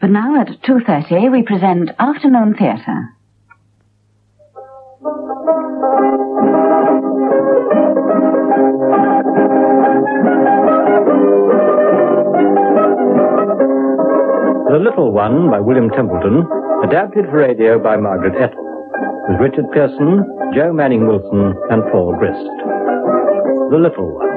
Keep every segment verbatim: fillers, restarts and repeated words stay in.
But now at two thirty we present Afternoon Theatre. The Little One by William Templeton, adapted for radio by Margaret Ettle, with Richard Pearson, Joe Manning Wilson, and Paul Grist. The Little One.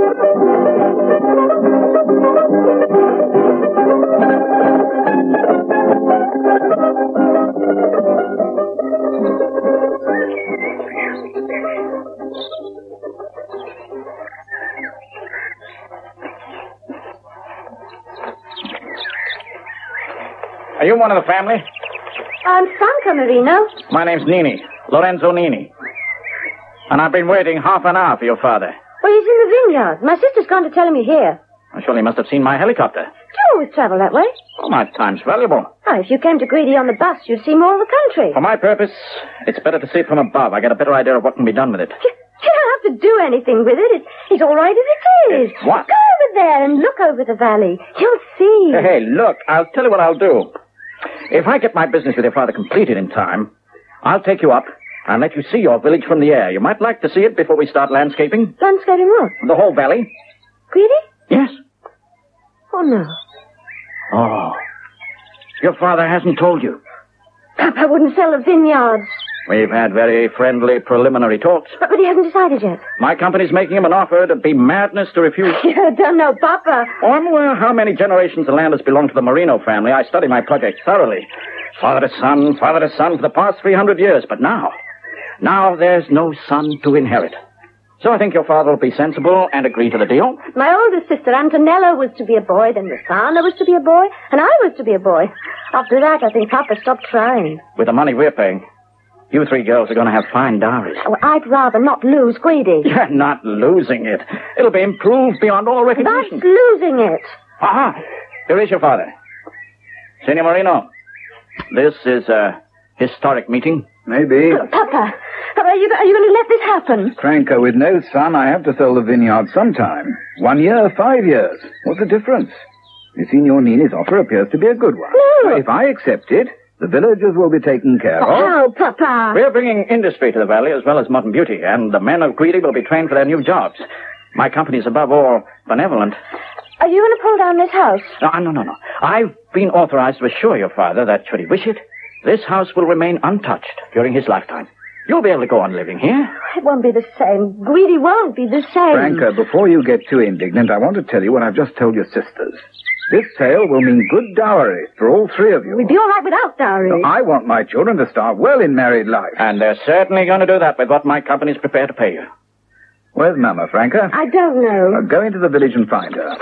Are you one of the family? I'm Franca Marino. My name's Nini, Lorenzo Nini. And I've been waiting half an hour for your father. Well, he's in the vineyard. My sister's gone to tell him you're here. I surely must have seen my helicopter. Do you always travel that way? Oh, my time's valuable. Oh, if you came to Greedy on the bus, you'd see more of the country. For my purpose, it's better to see it from above. I get a better idea of what can be done with it. You, you don't have to do anything with it. It's, it's all right as it is. It's what? Go over there and look over the valley. You'll see. Hey, hey, look, I'll tell you what I'll do. If I get my business with your father completed in time, I'll take you up and let you see your village from the air. You might like to see it before we start landscaping. Landscaping what? The whole valley. Greedy? Yes. Oh, no. Oh. Your father hasn't told you. Papa wouldn't sell the vineyards. We've had very friendly preliminary talks. But, but he hasn't decided yet. My company's making him an offer that'd be madness to refuse. You don't know Papa. Oh, I'm aware how many generations of land has belonged to the Marino family. I study my project thoroughly. Father to son, father to son for the past three hundred years. But now, now there's no son to inherit. So I think your father will be sensible and agree to the deal. My oldest sister, Antonella, was to be a boy. Then Rossana was to be a boy. And I was to be a boy. After that, I think Papa stopped trying. With the money we're paying, you three girls are going to have fine dowries. Oh, I'd rather not lose Greedy. You're not losing it. It'll be improved beyond all recognition. That's losing it. Aha! Here is your father. Senor Marino, this is a historic meeting. Maybe. Oh, Papa, are you, are you going to let this happen? Franca, with no son, I have to sell the vineyard sometime. One year, five years. What's the difference? The Signor Nini's offer appears to be a good one. No. If I accept it, the villagers will be taken care of. Oh, Papa. We're bringing industry to the valley as well as modern beauty, and the men of Greedy will be trained for their new jobs. My company's above all benevolent. Are you going to pull down this house? No, no, no, no. I've been authorized to assure your father that, should he wish it, this house will remain untouched during his lifetime. You'll be able to go on living here. It won't be the same. Greedy won't be the same. Franca, before you get too indignant, I want to tell you what I've just told your sisters. This sale will mean good dowry for all three of you. We'd be all right without dowry. So I want my children to start well in married life. And they're certainly going to do that with what my company's prepared to pay you. Where's Mama, Franca? I don't know. Uh, go into the village and find her.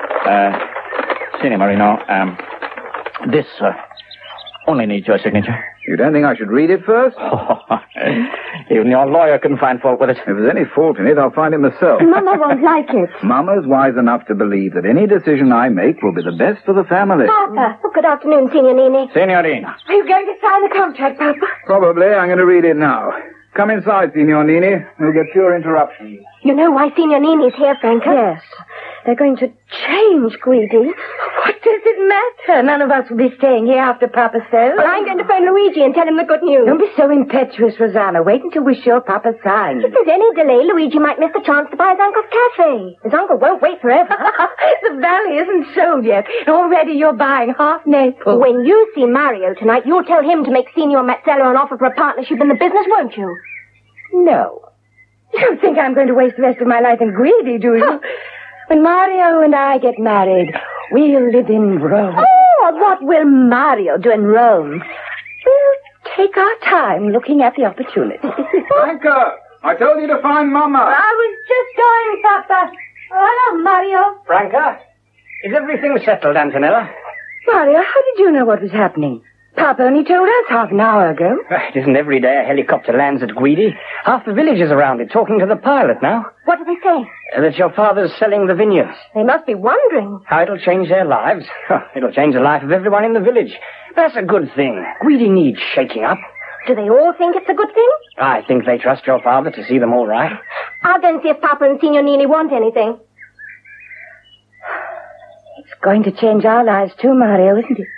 Uh, Senor Marino, um, this, uh, only needs your signature. You don't think I should read it first? Oh, even your lawyer couldn't find fault with it. If there's any fault in it, I'll find it myself. Mama won't like it. Mama's wise enough to believe that any decision I make will be the best for the family. Papa. Oh, good afternoon, Signor Nini. Signorina. Are you going to sign the contract, Papa? Probably. I'm going to read it now. Come inside, Signor Nini. We'll get your interruptions. You know why Signor Nini's here, Franca? Yes. They're going to change Greedy. What does it matter? None of us will be staying here after Papa says. Well, I'm going to phone Luigi and tell him the good news. Don't be so impetuous, Rosanna. Wait until we're sure Papa signs. If there's any delay, Luigi might miss the chance to buy his uncle's cafe. His uncle won't wait forever. The valley isn't sold yet. Already you're buying half Naples. When you see Mario tonight, you'll tell him to make Signor Mazzello an offer for a partnership in the business, won't you? No. You don't think I'm going to waste the rest of my life in Greedy, do you? When Mario and I get married, we'll live in Rome. Oh, what will Mario do in Rome? We'll take our time looking at the opportunity. Franca, I told you to find Mama. I was just going, Papa. Oh, hello, Mario. Franca, is everything settled, Antonella? Mario, how did you know what was happening? Papa only told us half an hour ago. It isn't every day a helicopter lands at Greedy. Half the village is around it, talking to the pilot now. What do they say? Uh, that your father's selling the vineyards. They must be wondering. How it'll change their lives. Huh, it'll change the life of everyone in the village. That's a good thing. Greedy needs shaking up. Do they all think it's a good thing? I think they trust your father to see them all right. I'll go and see if Papa and Signor Nini want anything. It's going to change our lives too, Mario, isn't it?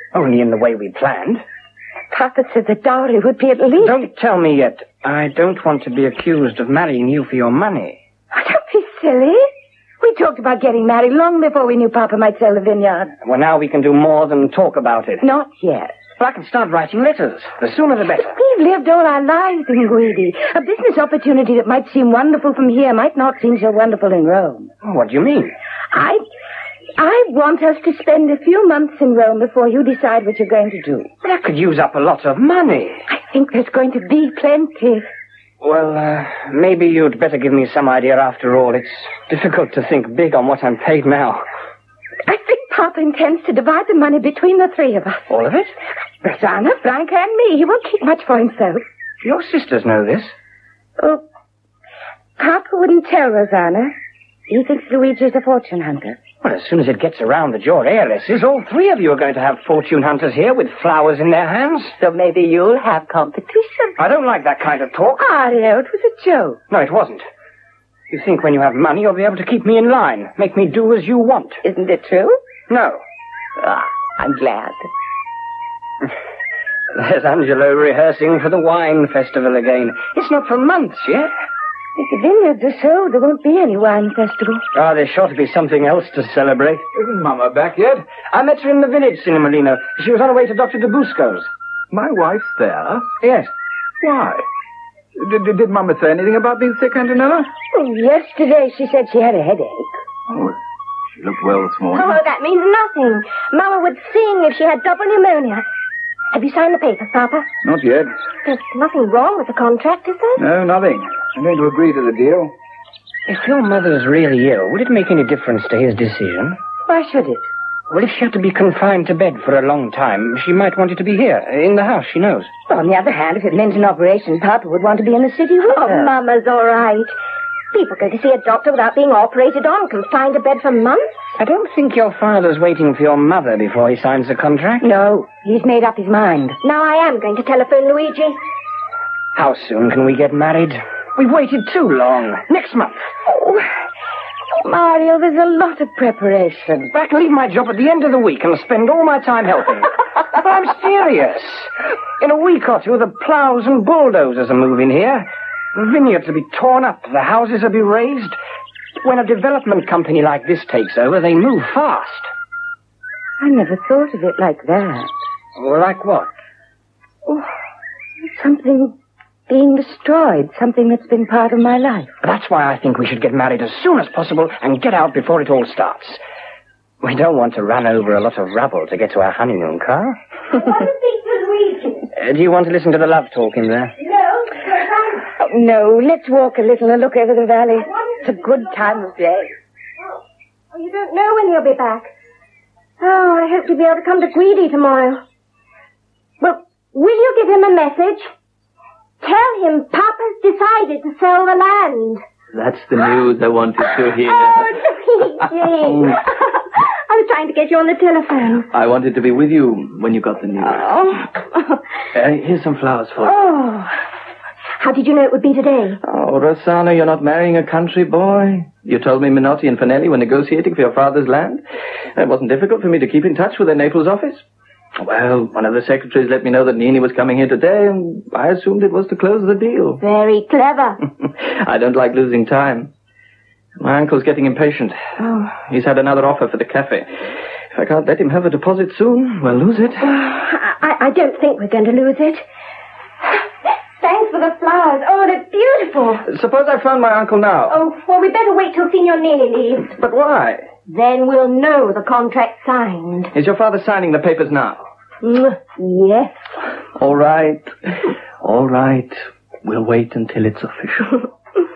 Only in the way we planned. Papa said the dowry would be at least... Don't tell me yet. I don't want to be accused of marrying you for your money. Oh, don't be silly. We talked about getting married long before we knew Papa might sell the vineyard. Well, now we can do more than talk about it. Not yet. Well, I can start writing letters. The sooner the better. We've lived all our lives in Guidi. A business opportunity that might seem wonderful from here might not seem so wonderful in Rome. What do you mean? I... I want us to spend a few months in Rome before you decide what you're going to do. Well, that could use up a lot of money. I think there's going to be plenty. Well, uh, maybe you'd better give me some idea after all. It's difficult to think big on what I'm paid now. I think Papa intends to divide the money between the three of us. All of it? Rosanna, Franca, and me. He won't keep much for himself. Your sisters know this. Oh, Papa wouldn't tell Rosanna. He thinks Luigi's a fortune hunter. Well, as soon as it gets around that you're heiresses, all three of you are going to have fortune hunters here with flowers in their hands. So maybe you'll have competition. I don't like that kind of talk. Mario, it was a joke. No, it wasn't. You think when you have money, you'll be able to keep me in line, make me do as you want. Isn't it true? No. Ah, I'm glad. There's Angelo rehearsing for the wine festival again. It's not for months yet. If the vineyards are sold, there won't be any wine festival. Oh, there's sure to be something else to celebrate. Isn't Mama back yet? I met her in the village, Cinemolino. She was on her way to Doctor Dubusco's. My wife's there? Yes. Why? Did, did, did Mama say anything about being sick, Antonella? Oh, yesterday she said she had a headache. Oh, she looked well this morning. Oh, that means nothing. Mama would sing if she had double pneumonia. Have you signed the papers, Papa? Not yet. There's nothing wrong with the contract, is there? No, nothing. I'm going to agree to the deal. If your mother's really ill, would it make any difference to his decision? Why should it? Well, if she had to be confined to bed for a long time, she might want you to be here, in the house, she knows. Well, on the other hand, if it meant an operation, Papa would want to be in the city with Oh, her. Mama's all right. People go to see a doctor without being operated on, confined to bed for months. I don't think your father's waiting for your mother before he signs the contract. No, he's made up his mind. Now I am going to telephone Luigi. How soon can we get married? We've waited too long. Next month. Oh, Mario, there's a lot of preparation. I can leave my job at the end of the week and spend all my time helping. But I'm serious. In a week or two, the plows and bulldozers are moving here. The vineyards will be torn up. The houses will be raised. When a development company like this takes over, they move fast. I never thought of it like that. Well, like what? Oh, something being destroyed. Something that's been part of my life. That's why I think we should get married as soon as possible and get out before it all starts. We don't want to run over a lot of rubble to get to our honeymoon car. I want to speak to Luigi. Uh, do you want to listen to the love talk in there? No, because I'm... Oh, no, let's walk a little and look over the valley. It's a good time of day. Oh, oh, you don't know when he'll be back. Oh, I hope you'll be able to come to Guidi tomorrow. Well, will you give him a message? Tell him Papa's decided to sell the land. That's the news I wanted to hear. Oh, Luigi. I was trying to get you on the telephone. I wanted to be with you when you got the news. Oh. Uh, here's some flowers for you. Oh. How did you know it would be today? Oh, Rossana, you're not marrying a country boy. You told me Minotti and Fanelli were negotiating for your father's land. It wasn't difficult for me to keep in touch with their Naples office. Well, one of the secretaries let me know that Nini was coming here today, and I assumed it was to close the deal. Very clever. I don't like losing time. My uncle's getting impatient. Oh. He's had another offer for the cafe. If I can't let him have a deposit soon, we'll lose it. I, I don't think we're going to lose it. Thanks for the flowers. Oh, they're beautiful. Suppose I found my uncle now. Oh, well, we better wait till Signor Nini leaves. But why? Then we'll know the contract's signed. Is your father signing the papers now? Mm, yes. All right. All right. We'll wait until it's official.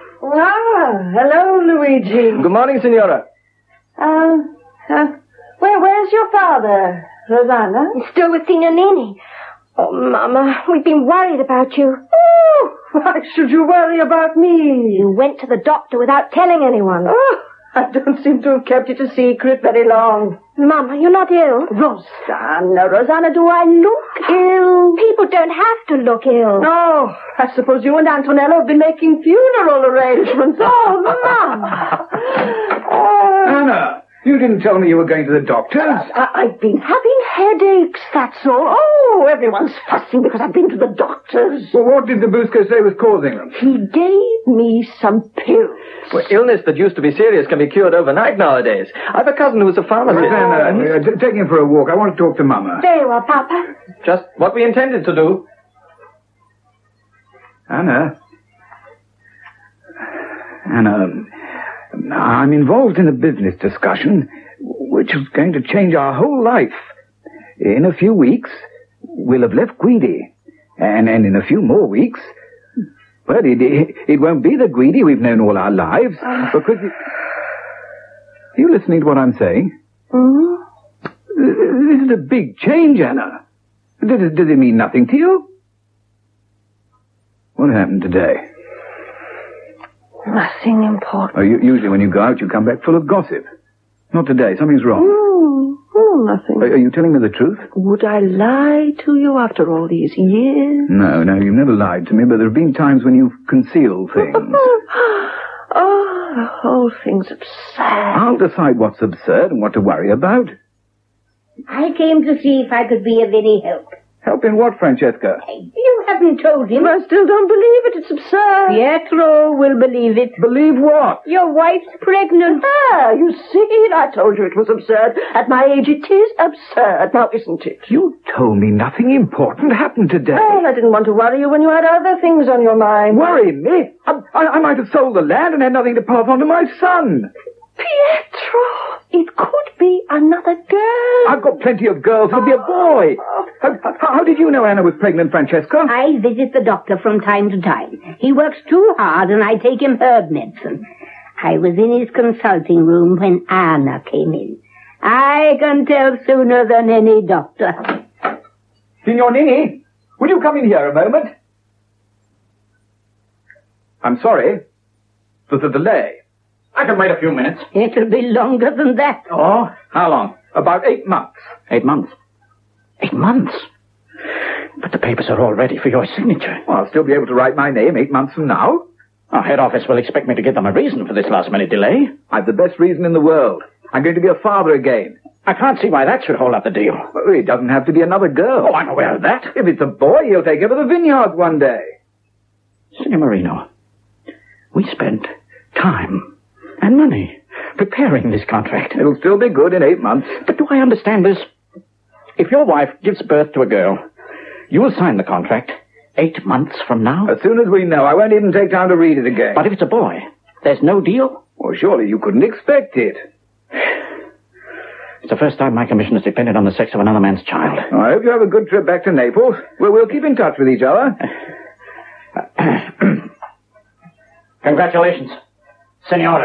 Ah, hello, Luigi. Good morning, Signora. Um, uh, where, where's your father, Rosanna? Still with Signor Nini. Oh, Mama, we've been worried about you. Oh, why should you worry about me? You went to the doctor without telling anyone. Oh, I don't seem to have kept it a secret very long. Mama, you're not ill. Rosanna, Rosanna, do I look ill? People don't have to look ill. No, I suppose you and Antonello have been making funeral arrangements. Oh, Mama. Anna, You didn't tell me you were going to the doctor's. I- I've been having headaches, that's all. Oh, everyone's fussing because I've been to the doctor's. Well, what did the Busco say was causing them? He gave me some pills. Well, illness that used to be serious can be cured overnight nowadays. I've a cousin who was a pharmacist. Rosanna, uh, t- take him for a walk. I want to talk to Mama. Very well, Papa. Just what we intended to do. Anna. Anna, I'm involved in a business discussion which is going to change our whole life. In a few weeks, we'll have left Guidi. And, and in a few more weeks, well, it, it, it won't be the Guidi we've known all our lives. Because... It, are you listening to what I'm saying? Mm-hmm. This is a big change, Anna. Does it, does it mean nothing to you? What happened today? Nothing important. Oh, you, usually when you go out, you come back full of gossip. Not today. Something's wrong. Mm, oh, nothing. Are, are you telling me the truth? Would I lie to you after all these years? No, no, you've never lied to me, but there have been times when you've concealed things. Oh, the whole thing's absurd. I'll decide what's absurd and what to worry about. I came to see if I could be of any help. Help in what, Francesca? You haven't told him. I still don't believe it. It's absurd. Pietro will believe it. Believe what? Your wife's pregnant. Ah, you see, I told you it was absurd. At my age, it is absurd. Now, isn't it? You told me nothing important happened today. Well, I didn't want to worry you when you had other things on your mind. Worry me? I, I, I might have sold the land and had nothing to pass on to my son. Pietro, it could be another girl. I've got plenty of girls. It'll be a boy. How, how, how did you know Anna was pregnant, Francesca? I visit the doctor from time to time. He works too hard and I take him herb medicine. I was in his consulting room when Anna came in. I can tell sooner than any doctor. Signor Nini, will you come in here a moment? I'm sorry. There's a delay. I can wait a few minutes. It'll be longer than that. Oh, how long? About eight months. Eight months. Eight months? But the papers are all ready for your signature. Well, I'll still be able to write my name eight months from now. Our head office will expect me to give them a reason for this last-minute delay. I've the best reason in the world. I'm going to be a father again. I can't see why that should hold up the deal. Well, it doesn't have to be another girl. Oh, I'm aware of that. If it's a boy, he'll take over the vineyards one day. Signor Marino, we spent time and money preparing this contract. It'll still be good in eight months. But do I understand this? If your wife gives birth to a girl, you will sign the contract eight months from now? As soon as we know. I won't even take time to read it again. But if it's a boy, there's no deal? Well, surely you couldn't expect it. It's the first time my commission has depended on the sex of another man's child. Oh, I hope you have a good trip back to Naples. Well, we'll keep in touch with each other. Congratulations, Signore.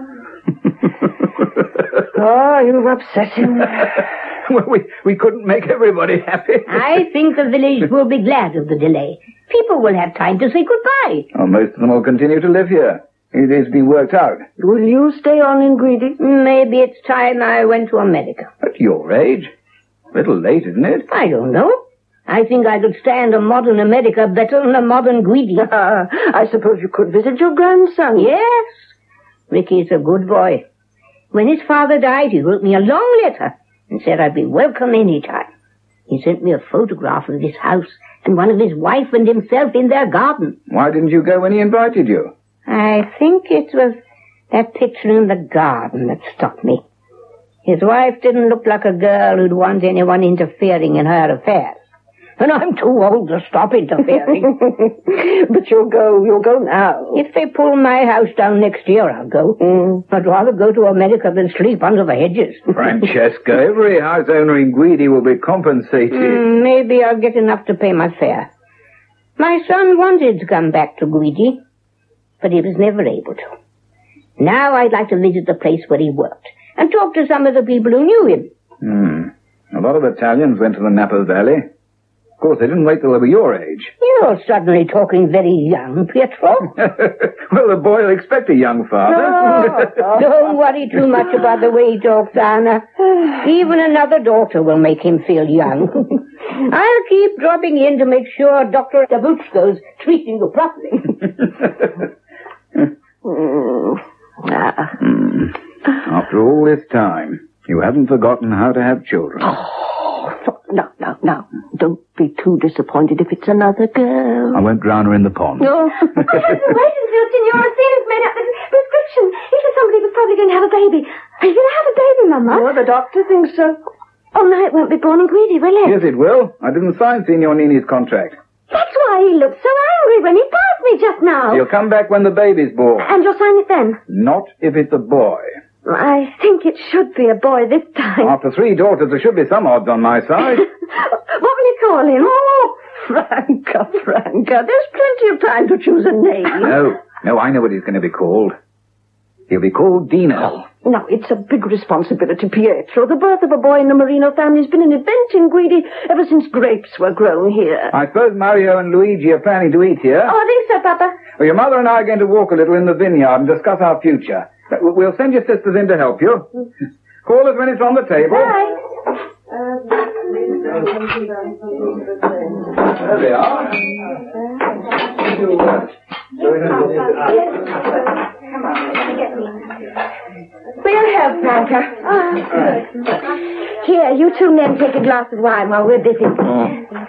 Oh, you've upset him. Well, we, we couldn't make everybody happy. I think the village will be glad of the delay. People will have time to say goodbye. Well, most of them will continue to live here. It has been worked out. Will you stay on in Guidi? Maybe it's time I went to America. At your age? A little late, isn't it? I don't know. I think I could stand a modern America better than a modern Guidi. Uh, I suppose you could visit your grandson. Yes. Ricky's a good boy. When his father died, he wrote me a long letter and said I'd be welcome any time. He sent me a photograph of this house and one of his wife and himself in their garden. Why didn't you go when he invited you? I think it was that picture in the garden that stopped me. His wife didn't look like a girl who'd want anyone interfering in her affairs. And I'm too old to stop interfering. But you'll go, you'll go now. If they pull my house down next year, I'll go. Mm. I'd rather go to America than sleep under the hedges. Francesca, every house owner in Guidi will be compensated. Mm, maybe I'll get enough to pay my fare. My son wanted to come back to Guidi, but he was never able to. Now I'd like to visit the place where he worked and talk to some of the people who knew him. Hmm. A lot of Italians went to the Napa Valley. Of course, they didn't wait till they were your age. You're suddenly talking very young, Pietro. Well, the boy will expect a young father. No, don't worry too much about the way he talks, Anna. Even another daughter will make him feel young. I'll keep dropping in to make sure Doctor Davuchko's treating you properly. mm. Ah. Mm. After all this time, you haven't forgotten how to have children. Oh, no, no, no. Don't be too disappointed if it's another girl. I won't drown her in the pond. No. I haven't waited until Signora Cena's made up the prescription. He said somebody was probably going to have a baby. Are you going to have a baby, Mama? Oh, the doctor thinks so. Oh, no, it won't be born in Greedy, will it? Yes, it will. I didn't sign Signor Nini's contract. That's why he looked so angry when he passed me just now. He'll come back when the baby's born. And you'll sign it then? Not if it's a boy. I think it should be a boy this time. After three daughters, there should be some odds on my side. What will you call him? Oh, Franca, Franca. There's plenty of time to choose a name. No, no, I know what he's going to be called. He'll be called Dino. No, it's a big responsibility, Pietro. The birth of a boy in the Marino family has been an event in Greedy ever since grapes were grown here. I suppose Mario and Luigi are planning to eat here. Oh, I think so, Papa. Well, your mother and I are going to walk a little in the vineyard and discuss our future. We'll send your sisters in to help you. Call us when it's on the table. Bye. There they are. We'll help, Franca. Oh. Here, you two men take a glass of wine while we're busy. Oh.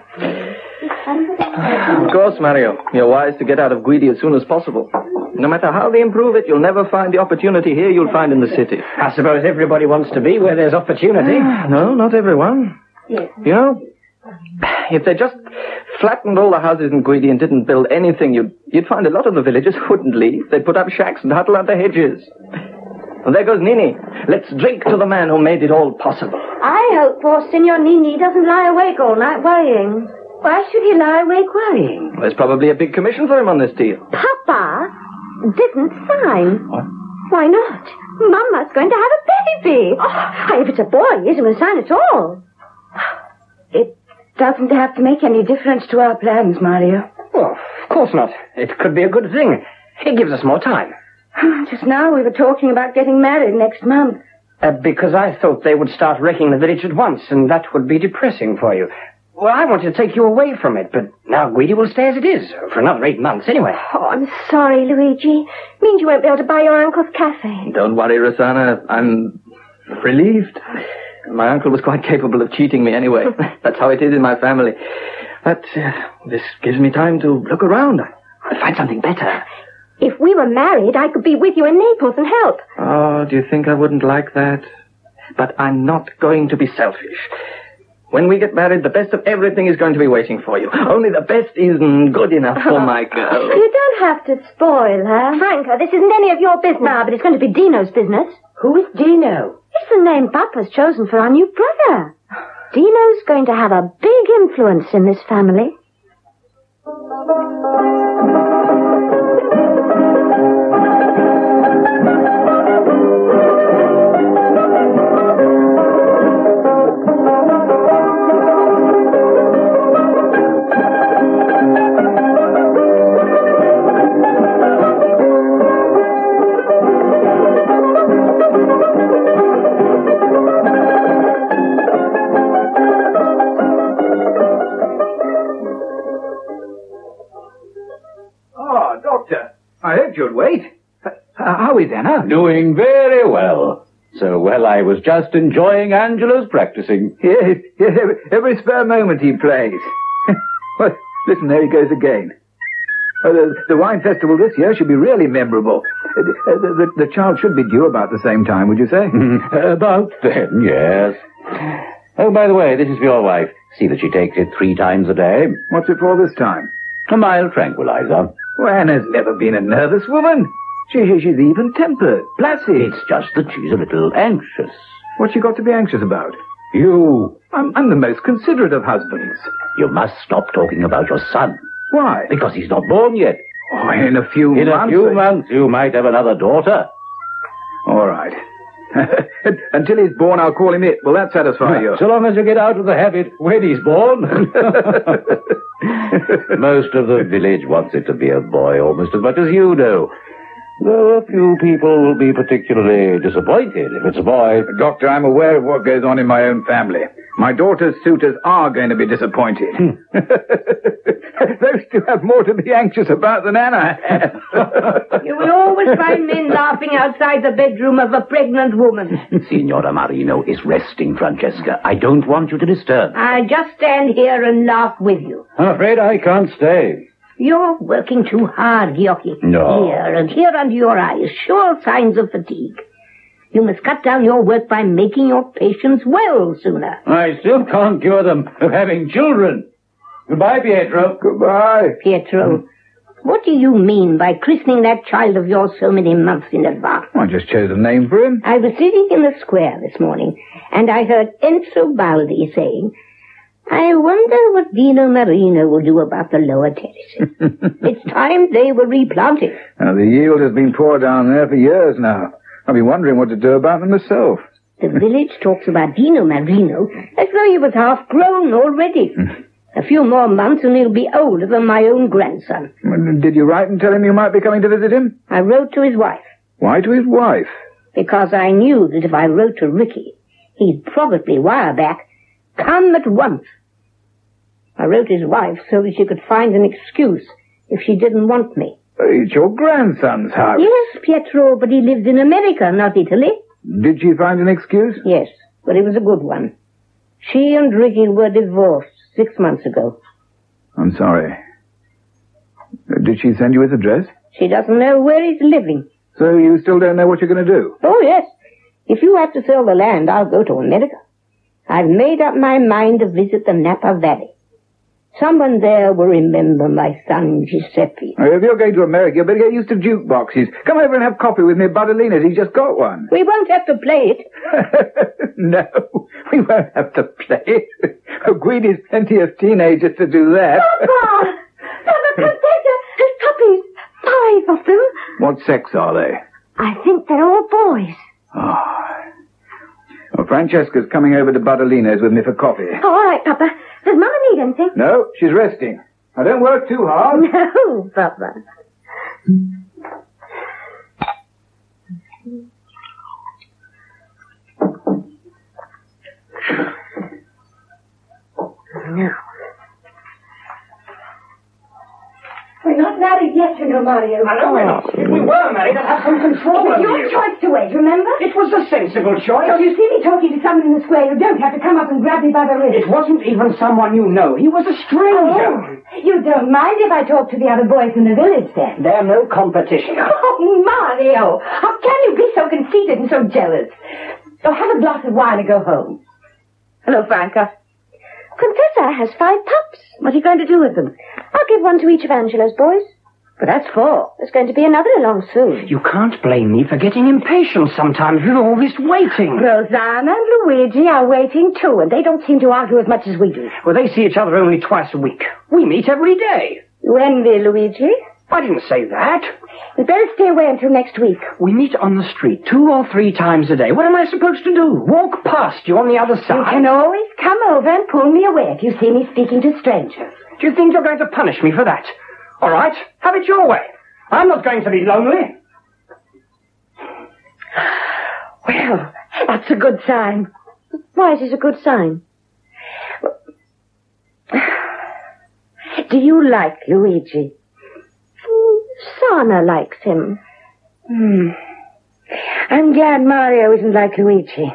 Of course, Mario. You're wise to get out of Guidi as soon as possible. No matter how they improve it, you'll never find the opportunity here you'll find in the city. I suppose everybody wants to be where there's opportunity. No, not everyone. Yes. You know, if they just flattened all the houses in Guidi and didn't build anything, you'd, you'd find a lot of the villagers wouldn't leave. They'd put up shacks and huddle under hedges. And there goes Nini. Let's drink to the man who made it all possible. I hope poor Signor Nini doesn't lie awake all night worrying. Why should he lie awake worrying? There's probably a big commission for him on this deal. Papa didn't sign. What? Why not? Mama's going to have a baby. Oh, if it's a boy, he isn't going to sign at all. It doesn't have to make any difference to our plans, Mario. Well, of course not. It could be a good thing. It gives us more time. Just now we were talking about getting married next month. Uh, because I thought they would start wrecking the village at once, and that would be depressing for you. Well, I wanted to take you away from it, but now Guidi will stay as it is, for another eight months anyway. Oh, I'm sorry, Luigi. Means you won't be able to buy your uncle's cafe. Don't worry, Rosanna. I'm relieved. My uncle was quite capable of cheating me anyway. That's how it is in my family. But uh, this gives me time to look around. I'll find something better. If we were married, I could be with you in Naples and help. Oh, do you think I wouldn't like that? But I'm not going to be selfish. When we get married, the best of everything is going to be waiting for you. Only the best isn't good enough for my girl. You don't have to spoil her. Franca, this isn't any of your business. No, but it's going to be Dino's business. Who is Dino? It's the name Papa's chosen for our new brother. Dino's going to have a big influence in this family. I hoped you'd wait. Uh, how is Anna? Doing very well. So well I was just enjoying Angela's practicing. Yes, yes, every, every spare moment he plays. Well, listen, there he goes again. Uh, the, the wine festival this year should be really memorable. Uh, the, the, the child should be due about the same time, would you say? About then, yes. Oh, by the way, this is for your wife. See that she takes it three times a day. What's it for this time? A mild tranquilizer. Well, Anna's never been a nervous woman. She, she, she's even-tempered, placid. It's just that she's a little anxious. What's she got to be anxious about? You. I'm, I'm the most considerate of husbands. You must stop talking about your son. Why? Because he's not born yet. Oh, in a few in months. In a few months, you might have another daughter. All right. Until he's born, I'll call him it. Will that satisfy you? So long as you get out of the habit when he's born. Most of the village wants it to be a boy almost as much as you do. Though a few people will be particularly disappointed if it's a boy. Doctor, I'm aware of what goes on in my own family. My daughter's suitors are going to be disappointed. Those two have more to be anxious about than Anna has. You will always find men laughing outside the bedroom of a pregnant woman. Signora Marino is resting, Francesca. I don't want you to disturb. I'll just stand here and laugh with you. I'm afraid I can't stay. You're working too hard, Giocchi. No. Here and here under your eyes, sure signs of fatigue. You must cut down your work by making your patients well sooner. I still can't cure them of having children. Goodbye, Pietro. Goodbye. Pietro, what do you mean by christening that child of yours so many months in advance? I just chose a name for him. I was sitting in the square this morning, and I heard Enzo Baldi saying, I wonder what Dino Marino will do about the lower terraces. It's time they were replanted. Now, the yield has been poor down there for years now. I've been wondering what to do about them myself. The village talks about Dino Marino as though he was half grown already. A few more months and he'll be older than my own grandson. Did you write and tell him you might be coming to visit him? I wrote to his wife. Why to his wife? Because I knew that if I wrote to Ricky, he'd probably wire back, come at once. I wrote his wife so that she could find an excuse if she didn't want me. It's your grandson's house. Yes, Pietro, but he lived in America, not Italy. Did she find an excuse? Yes, but it was a good one. She and Ricky were divorced six months ago. I'm sorry. Did she send you his address? She doesn't know where he's living. So you still don't know what you're going to do? Oh, yes. If you have to sell the land, I'll go to America. I've made up my mind to visit the Napa Valley. Someone there will remember my son Giuseppe. Oh, if you're going to America, you better get used to jukeboxes. Come over and have coffee with me at Badolina's. He's just got one. We won't have to play it. No, we won't have to play it. Oh, Guidi's plenty of teenagers to do that. Papa! Papa, Contessa! There's puppies. Five of them. What sex are they? I think they're all boys. Oh. Well, Francesca's coming over to Badolina's with me for coffee. Oh, all right, Papa. Does Mama need anything? No, she's resting. Now, don't work too hard. No, Papa. No. We're not married yet, you know, Mario. I know we're not. If we were married, I'd have some control over It's your you. choice to wait, remember? It was a sensible choice. So you see me talking to someone in the square, you don't have to come up and grab me by the wrist. It wasn't even someone you know. He was a stranger. Oh, you don't mind if I talk to the other boys in the village, then? They're no competition. Oh, Mario! How can you be so conceited and so jealous? Oh, have a glass of wine and go home. Hello, Franca. Contessa has five pups. What are you going to do with them? I'll give one to each of Angelo's boys. But that's four. There's going to be another along soon. You can't blame me for getting impatient sometimes with all this waiting. Rosanna and Luigi are waiting too, and they don't seem to argue as much as we do. Well, they see each other only twice a week. We meet every day. You envy Luigi? I didn't say that. We'd better stay away until next week. We meet on the street two or three times a day. What am I supposed to do? Walk past you on the other side? You can always come over and pull me away if you see me speaking to strangers. Do you think you're going to punish me for that? All right, have it your way. I'm not going to be lonely. Well, that's a good sign. Why is it a good sign? Do you like Luigi? Sana likes him. Hmm. I'm glad Mario isn't like Luigi.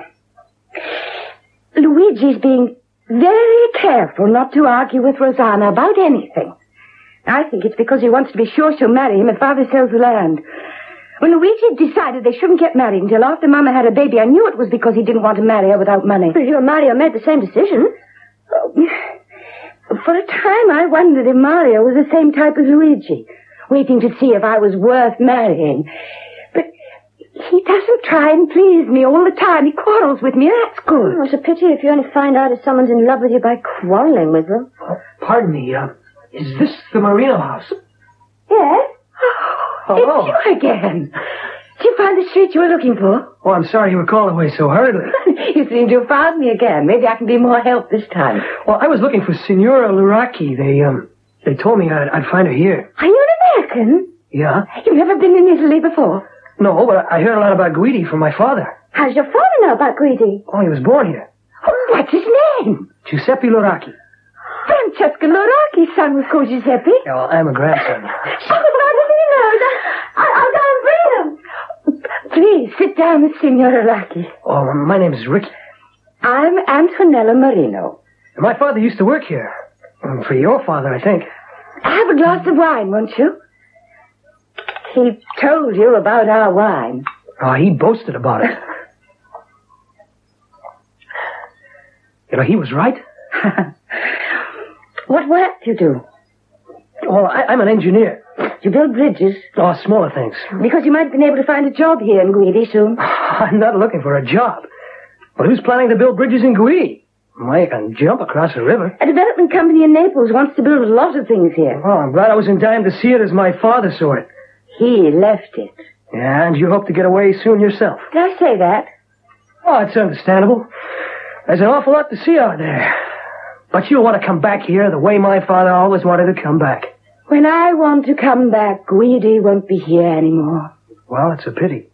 Luigi's being very careful not to argue with Rosanna about anything. I think it's because he wants to be sure she'll marry him if Father sells the land. When Luigi decided they shouldn't get married until after Mama had a baby, I knew it was because he didn't want to marry her without money. But you and Mario made the same decision. For a time, I wondered if Mario was the same type as Luigi, waiting to see if I was worth marrying. But he doesn't try and please me all the time. He quarrels with me. That's good. Oh, it's a pity if you only find out if someone's in love with you by quarreling with them. Pardon me, uh, is this the Marino house? Yes? Oh, Oh. it's you again. Did you find the street you were looking for? Oh, I'm sorry you were called away so hurriedly. You seem to have found me again. Maybe I can be more help this time. Well, I was looking for Signora Luraki. They, um, they told me I'd, I'd find her here. Are you an American? Yeah? You've never been in Italy before? No, but I heard a lot about Guidi from my father. How's your father know about Guidi? Oh, he was born here. Oh, what's his name? Giuseppe Luraki. Francesca Loraki, son, of course, Giuseppe. Yeah, well, I'm a grandson. So glad to see you. I- I'll go and bring him. Please, sit down, Signora Loraki. Oh, my name is Ricky. I'm Antonella Marino. My father used to work here. Um, For your father, I think. Have a glass of wine, won't you? He told you about our wine. Oh, he boasted about it. You know, he was right. What work do you do? Oh, I, I'm an engineer. You build bridges? Oh, smaller things. Because you might have been able to find a job here in Guidi soon. I'm not looking for a job. But who's planning to build bridges in Guidi? Well, you can jump across a river. A development company in Naples wants to build a lot of things here. Oh, I'm glad I was in time to see it as my father saw it. He left it. Yeah, and you hope to get away soon yourself. Did I say that? Oh, it's understandable. There's an awful lot to see out there. But you'll want to come back here the way my father always wanted to come back. When I want to come back, Guidi won't be here anymore. Well, it's a pity.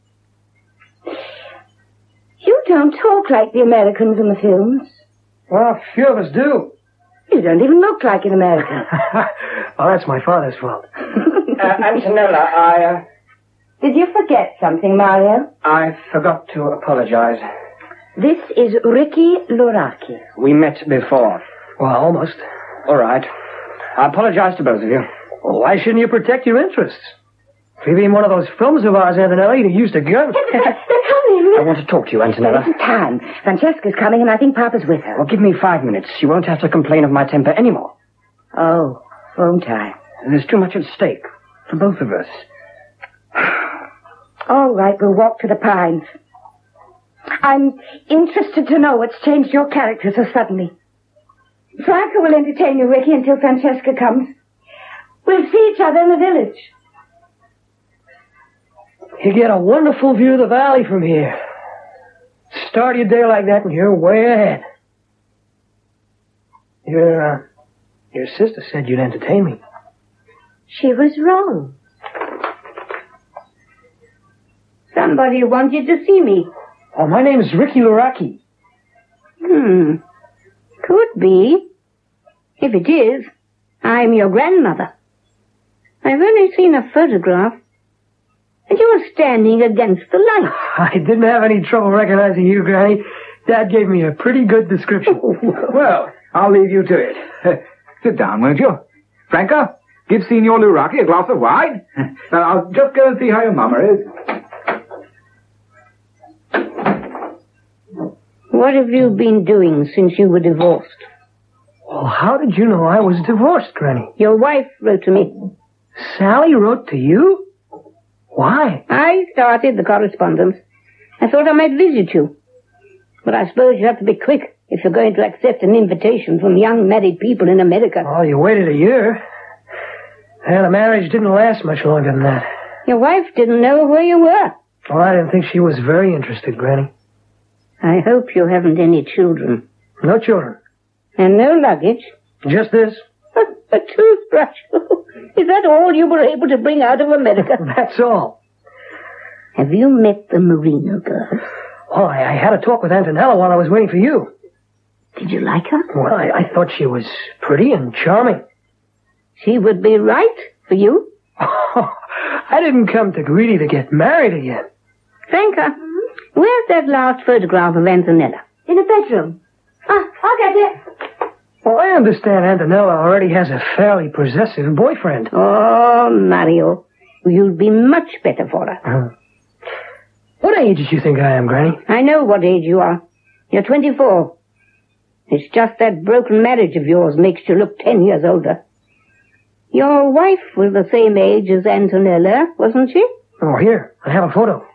You don't talk like the Americans in the films. Well, a few of us do. You don't even look like an American. Oh, that's my father's fault. uh, Antonella, I, uh... Did you forget something, Mario? I forgot to apologize. This is Ricky Loraki. We met before. Well, almost. All right. I apologize to both of you. Well, why shouldn't you protect your interests? If you've been one of those films of ours, Antonella, you'd have used a gun. They're coming. I want to talk to you, Antonella. It isn't time. Francesca's coming, and I think Papa's with her. Well, give me five minutes. You won't have to complain of my temper anymore. Oh, won't I? There's too much at stake for both of us. All right, we'll walk to the Pines. I'm interested to know what's changed your character so suddenly. Franco will entertain you, Ricky, until Francesca comes. We'll see each other in the village. You get a wonderful view of the valley from here. Start your day like that and you're way ahead. Your, uh, your sister said you'd entertain me. She was wrong. Somebody wanted to see me. Oh, my name is Ricky Loraki. Hmm. Could be. If it is, I'm your grandmother. I've only seen a photograph. And you were standing against the light. I didn't have any trouble recognizing you, Granny. Dad gave me a pretty good description. Well, I'll leave you to it. Sit down, won't you? Franca, give Signor Loraki a glass of wine. Now, I'll just go and see how your mama is. What have you been doing since you were divorced? Well, how did you know I was divorced, Granny? Your wife wrote to me. Sally wrote to you? Why? I started the correspondence. I thought I might visit you. But I suppose you have to be quick if you're going to accept an invitation from young married people in America. Oh, you waited a year. And the marriage didn't last much longer than that. Your wife didn't know where you were. Well, I didn't think she was very interested, Granny. I hope you haven't any children. No children. And no luggage. Just this. A toothbrush. Is that all you were able to bring out of America? That's all. Have you met the Marino girl? Oh, I, I had a talk with Antonella while I was waiting for you. Did you like her? Well, I, I thought she was pretty and charming. She would be right for you. Oh, I didn't come to Guidi to get married again. Franca, where's that last photograph of Antonella? In the bedroom. Ah, I'll get it. Well, I understand Antonella already has a fairly possessive boyfriend. Oh, Mario, you'd be much better for her. Uh, what age do you think I am, Granny? I know what age you are. You're twenty-four. It's just that broken marriage of yours makes you look ten years older. Your wife was the same age as Antonella, wasn't she? Oh, here, I have a photo.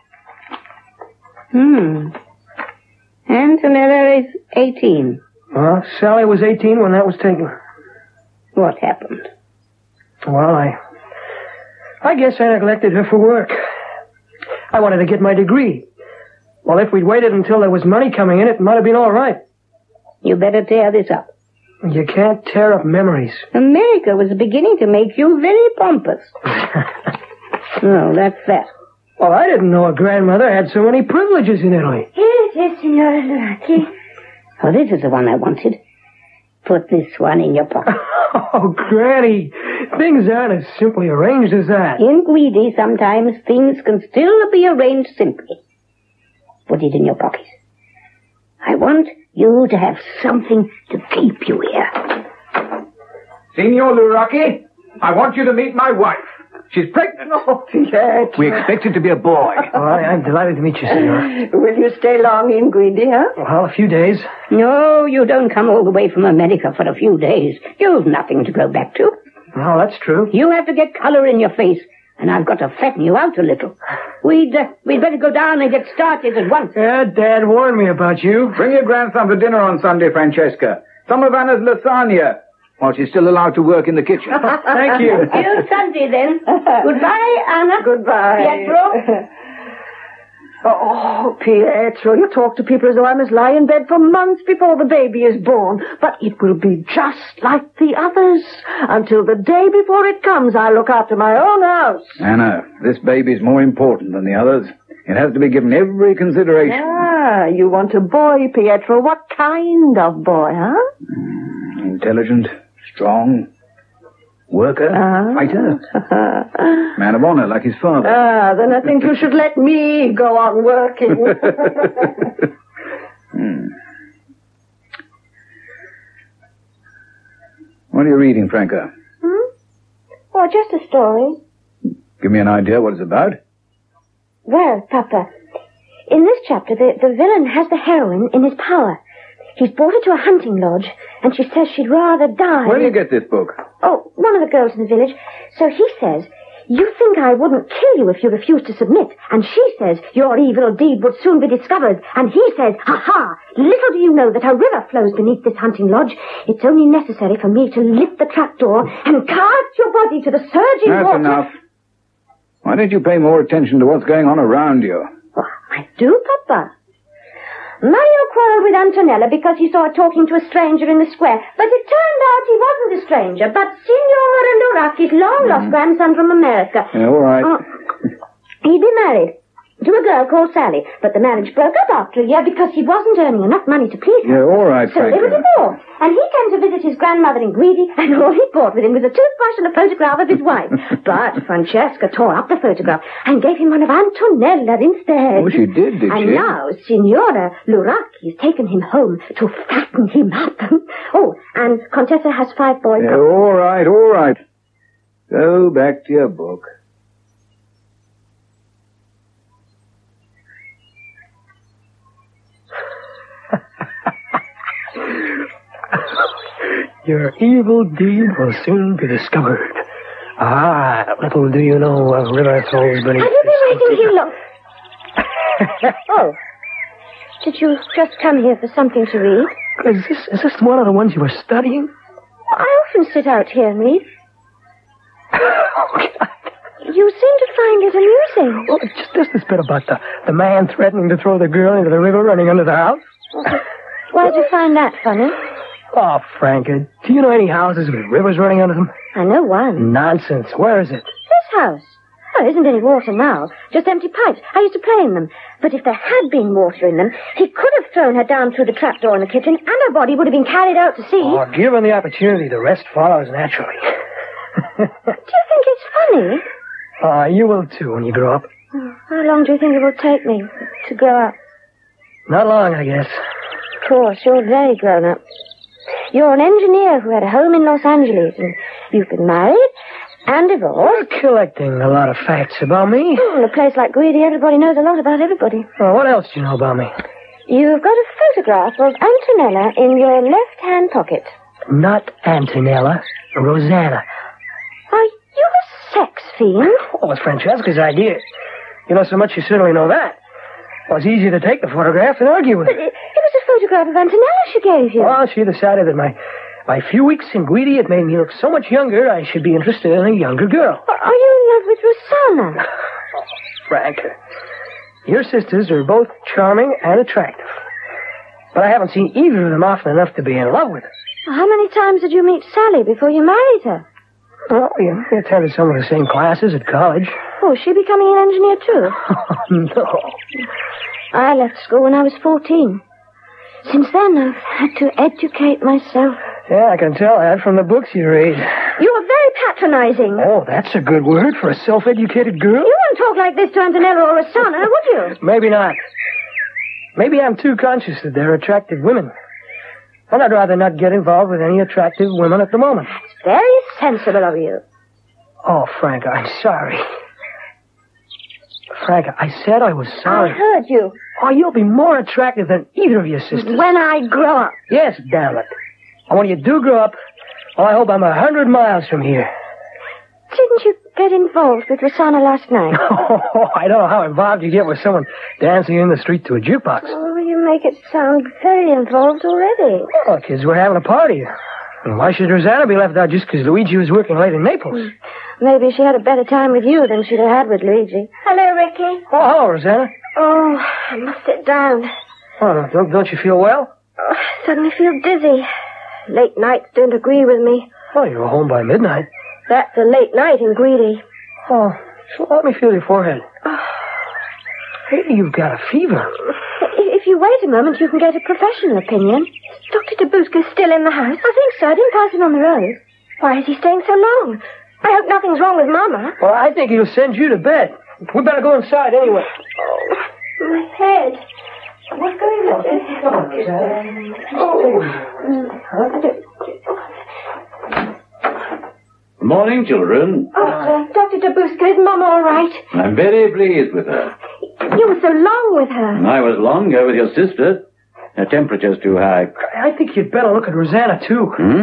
Hmm. Antonella is eighteen. Well, Sally was eighteen when that was taken. What happened? Well, I... I guess I neglected her for work. I wanted to get my degree. Well, if we'd waited until there was money coming in, it might have been all right. You better tear this up. You can't tear up memories. America was beginning to make you very pompous. Oh, that's that. Well, I didn't know a grandmother had so many privileges in Italy. Here it is, Signora Loraki. Oh, this is the one I wanted. put this one in your pocket. Oh, Granny, things aren't as simply arranged as that. In Greedy, sometimes things can still be arranged simply. Put it in your pocket. I want you to have something to keep you here. Signor Luraki, I want you to meet my wife. She's pregnant. Oh, Pietro. We expect it to be a boy. Oh, I, I'm delighted to meet you, senor. Will you stay long in Greedy, huh? Well, a few days. No, you don't come all the way from America for a few days. You've nothing to go back to. No, that's true. You have to get color in your face, and I've got to fatten you out a little. We'd, uh, we'd better go down and get started at once. Yeah, Dad warned me about you. Bring your grandson for dinner on Sunday, Francesca. Some of Anna's lasagna. While she's still allowed to work in the kitchen. Thank you. Till Sunday, then. Goodbye, Anna. Goodbye. Pietro. Oh, Pietro, you talk to people as though I must lie in bed for months before the baby is born. But it will be just like the others. Until the day before it comes, I look after my own house. Anna, this baby's more important than the others. It has to be given every consideration. Ah, you want a boy, Pietro. What kind of boy, huh? Mm, intelligent, strong, worker, Ah. fighter, man of honor like his father. Ah, then I think you should let me go on working. hmm. What are you reading, Franca? Hmm? Oh, just a story. Give me an idea what it's about. Well, Papa, in this chapter, the, the villain has the heroine in his power. He's brought her to a hunting lodge, and she says she'd rather die. Where do you get this book? Oh, one of the girls in the village. So he says, you think I wouldn't kill you if you refused to submit. And she says, your evil deed would soon be discovered. And he says, ha-ha, little do you know that a river flows beneath this hunting lodge. It's only necessary for me to lift the trapdoor and cast your body to the surging That's water. enough. Why don't you pay more attention to what's going on around you? Well, I do, Papa. Mario quarreled with Antonella because he saw her talking to a stranger in the square. But it turned out he wasn't a stranger, but Signora Luraki's long-lost mm. grandson from America. Yeah, all right. Uh, he'd been married to a girl called Sally, but the marriage broke up after a year because he wasn't earning enough money to please her. Yeah, all right, So Franca. they were divorced, and he came to visit his grandmother in Greedy, and all he brought with him was a toothbrush and a photograph of his wife. But Francesca tore up the photograph and gave him one of Antonella instead. Oh, she did, did and she? now Signora Luraki's taken him home to fatten him up. Oh, and Contessa has five boys. Yeah, all right, all right. Go back to your book. Your evil deed will soon be discovered. Ah, little do you know a river flows beneath Have you this been waiting here hunting- long? Oh. Did you just come here for something to read? Is this, is this one of the ones you were studying? I often sit out here and read. You seem to find it amusing. Well, it's just, just this bit about the, the man threatening to throw the girl into the river running under the house. Why'd you find that funny? Oh, Franca, do you know any houses with rivers running under them? I know one. Nonsense. Where is it? This house. Oh, there isn't any water now. Just empty pipes. I used to play in them. But if there had been water in them, he could have thrown her down through the trapdoor in the kitchen, and her body would have been carried out to sea. Oh, given the opportunity, the rest follows naturally. Do you think it's funny? Oh, you will too when you grow up. Oh, how long do you think it will take me to grow up? Not long, I guess. Of course, you're very grown up. You're an engineer who had a home in Los Angeles, and you've been married and divorced. You're collecting a lot of facts about me. Oh, in a place like Greedy, everybody knows a lot about everybody. Well, what else do you know about me? You've got a photograph of Antonella in your left-hand pocket. Not Antonella, Rosanna. Are you a sex fiend? Oh, it's Francesca's idea. You know so much, you certainly know that. Well, it's easy to take the photograph and argue with But her. it, it was a photograph of Antonella she gave you. Well, she decided that my, my few weeks in Greedy had made me look so much younger, I should be interested in a younger girl. Are you in love with Rosanna? Franca, your sisters are both charming and attractive. But I haven't seen either of them often enough to be in love with her. How many times did you meet Sally before you married her? Well, we we attended some of the same classes at college. Oh, is she becoming an engineer too? Oh, no. I left school when I was fourteen. Since then, I've had to educate myself. Yeah, I can tell that from the books you read. You are very patronizing. Oh, that's a good word for a self-educated girl. You wouldn't talk like this to Antonella or Rosanna, would you? Maybe not. Maybe I'm too conscious that they're attractive women. And I'd rather not get involved with any attractive women at the moment. That's very sensible of you. Oh, Frank, I'm sorry. Frank, I said I was sorry. I heard you. Oh, you'll be more attractive than either of your sisters. When I grow up. Yes, damn it. And when you do grow up, well, I hope I'm a hundred miles from here. Didn't you get involved with Rosanna last night? Oh, I don't know how involved you get with someone dancing in the street to a jukebox. Oh, you make it sound very involved already. Well, kids were having a party. And why should Rosanna be left out just because Luigi was working late in Naples? Maybe she had a better time with you than she'd have had with Luigi. Hello, Ricky. Oh, hello, Rosanna. Oh, I must sit down. Oh, don't, don't you feel well? Oh, I suddenly feel dizzy. Late nights don't agree with me. Oh, you were home by midnight. That's a late night in Greedy. Oh, so let me feel your forehead. Oh. Maybe you've got a fever. If you wait a moment, you can get a professional opinion. Is Doctor Dabuska still in the house? I think so. I didn't pass him on the road. Why is he staying so long? I hope nothing's wrong with Mama. Well, I think he'll send you to bed. We better go inside anyway. Oh, my head. What's going on? Come on, Rosanna. Good morning, children. Oh, uh, Doctor Dabuska, is Mama all right? I'm very pleased with her. You were so long with her. I was longer with your sister. Her temperature's too high. I think you'd better look at Rosanna, too. Hmm?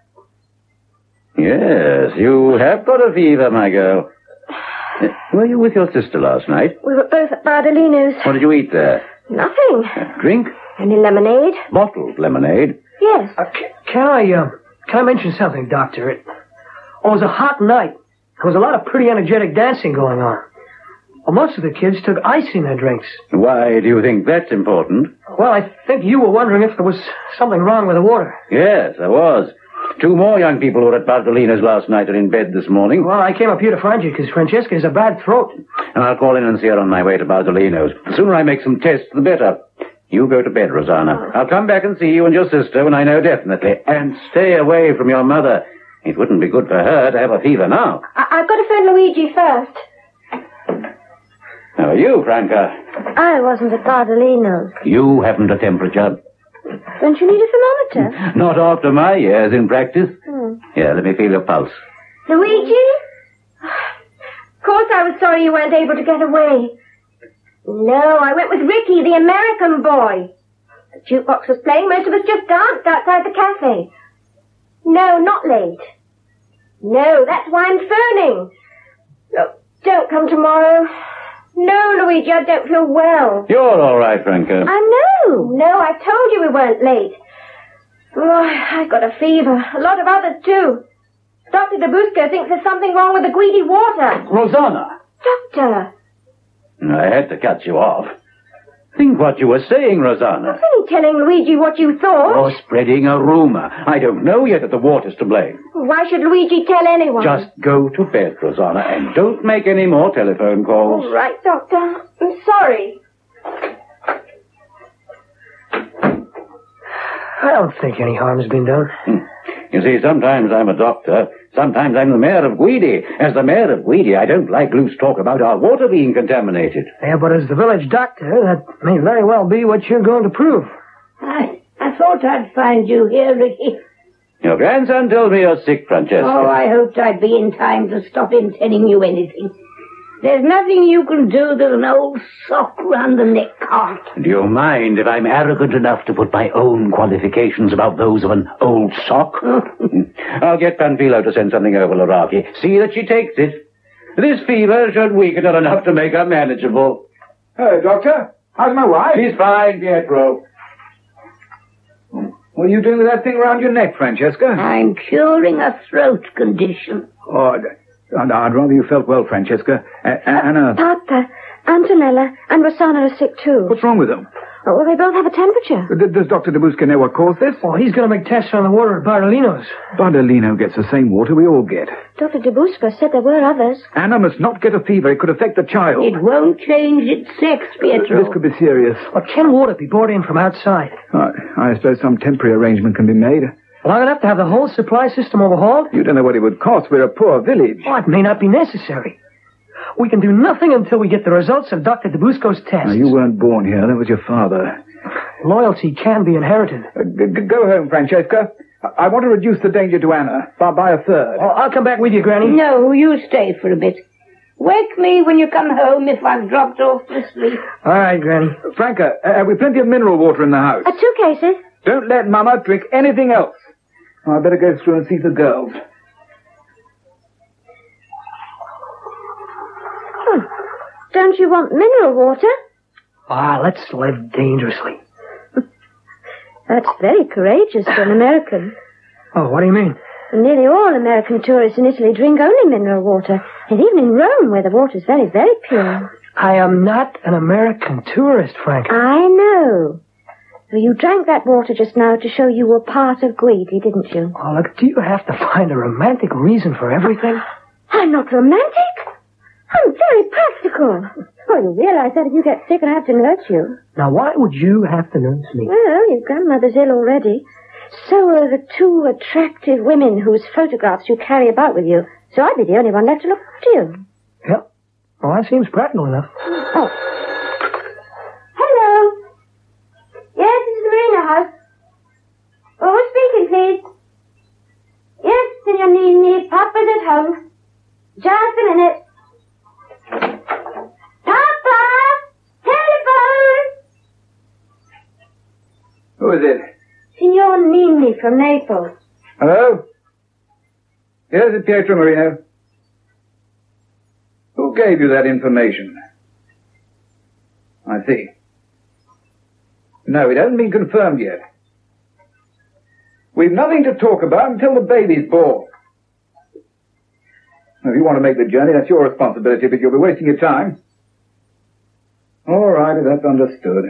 Yes, you have got a fever, my girl. Uh, were you with your sister last night? We were both at Bardolino's. What did you eat there? Nothing. Uh, drink? Any lemonade? Bottled lemonade? Yes. Uh, can, can I, uh, can I mention something, Doctor? It, oh, it was a hot night. There was a lot of pretty energetic dancing going on. Well, most of the kids took ice in their drinks. Why do you think that's important? Well, I think you were wondering if there was something wrong with the water. Yes, there was. Two more young people who were at Bardolino's last night are in bed this morning. Well, I came up here to find you because Francesca has a bad throat. And I'll call in and see her on my way to Bardolino's. The sooner I make some tests, the better. You go to bed, Rosanna. I'll come back and see you and your sister when I know definitely. And stay away from your mother. It wouldn't be good for her to have a fever now. I- I've got to phone Luigi first. How are you, Franca? I wasn't at Bardolino's. You haven't a temperature. Don't you need a thermometer? Not after my years in practice. Hmm. Here, let me feel your pulse. Luigi? Of course I was sorry you weren't able to get away. No, I went with Ricky, the American boy. The jukebox was playing. Most of us just danced outside the cafe. No, not late. No, that's why I'm phoning. No, don't come tomorrow. No, Luigi, I don't feel well. You're all right, Franca. I know. No, I told you we weren't late. Oh, I've got a fever. A lot of others, too. Doctor Dabuska thinks there's something wrong with the Greedy water. Rosanna! Doctor! I had to cut you off. Think what you were saying, Rosanna. I was only telling Luigi what you thought. You're spreading a rumor. I don't know yet that the water's to blame. Why should Luigi tell anyone? Just go to bed, Rosanna, and don't make any more telephone calls. All right, Doctor. I'm sorry. I don't think any harm has been done. You see, sometimes I'm a doctor, sometimes I'm the mayor of Guidi. As the mayor of Guidi, I don't like loose talk about our water being contaminated. Yeah, but as the village doctor, that may very well be what you're going to prove. I, I thought I'd find you here, Ricky. Your grandson told me you're sick, Francesca. Oh, I hoped I'd be in time to stop him telling you anything. There's nothing you can do that an old sock round the neck can't. Do you mind if I'm arrogant enough to put my own qualifications above those of an old sock? I'll get Panfilo to send something over, Laraki. See that she takes it. This fever should weaken her enough to make her manageable. Hello, Doctor. How's my wife? She's fine, Pietro. What are you doing with that thing around your neck, Francesca? I'm curing a throat condition. Oh, I'd, I'd rather you felt well, Francesca. Uh, Anna... Papa, Antonella, and Rosanna are sick, too. What's wrong with them? Oh, well, they both have a temperature. D- does Doctor Dabuska know what caused this? Oh, he's going to make tests on the water at Bardolino's. Bardolino gets the same water we all get. Doctor Dabuska said there were others. Anna must not get a fever. It could affect the child. It won't change its sex, Pietro. This could be serious. Well, can water be brought in from outside? Uh, I suppose some temporary arrangement can be made. Long enough to have the whole supply system overhauled? You don't know what it would cost. We're a poor village. Oh, it may not be necessary. We can do nothing until we get the results of Doctor DeBusco's tests. Now, you weren't born here. That was your father. Loyalty can be inherited. Uh, g- g- go home, Francesca. I-, I want to reduce the danger to Anna by, by a third. Oh, I'll come back with you, Granny. No, you stay for a bit. Wake me when you come home if I've dropped off to sleep. All right, Granny. Franca, uh, have we plenty of mineral water in the house? Uh, two cases. Don't let Mama drink anything else. Oh, I better go through and see the girls. Oh, don't you want mineral water? Ah, let's live dangerously. That's very courageous for an American. Oh, what do you mean? Nearly all American tourists in Italy drink only mineral water. And even in Rome, where the water's very, very pure. I am not an American tourist, Frank. I know. Well, you drank that water just now to show you were part of Guidi, didn't you? Oh, look, do you have to find a romantic reason for everything? I'm not romantic. I'm very practical. Oh, you realize that if you get sick, I have to nurse you. Now, why would you have to nurse me? Well, your grandmother's ill already. So are the two attractive women whose photographs you carry about with you. So I'd be the only one left to look after you. Yep. Well, that seems practical enough. Oh. Hello. Yes, this is the Marina House. Oh, who's speaking, please? Yes, Signor Nini. Papa's at home. Just a minute. Papa! Telephone! Who is it? Signor Nini from Naples. Hello? Yes, it's Pietro Marino. Who gave you that information? I see. No, it hasn't been confirmed yet. We've nothing to talk about until the baby's born. If you want to make the journey, that's your responsibility, but you'll be wasting your time. All right, if that's understood.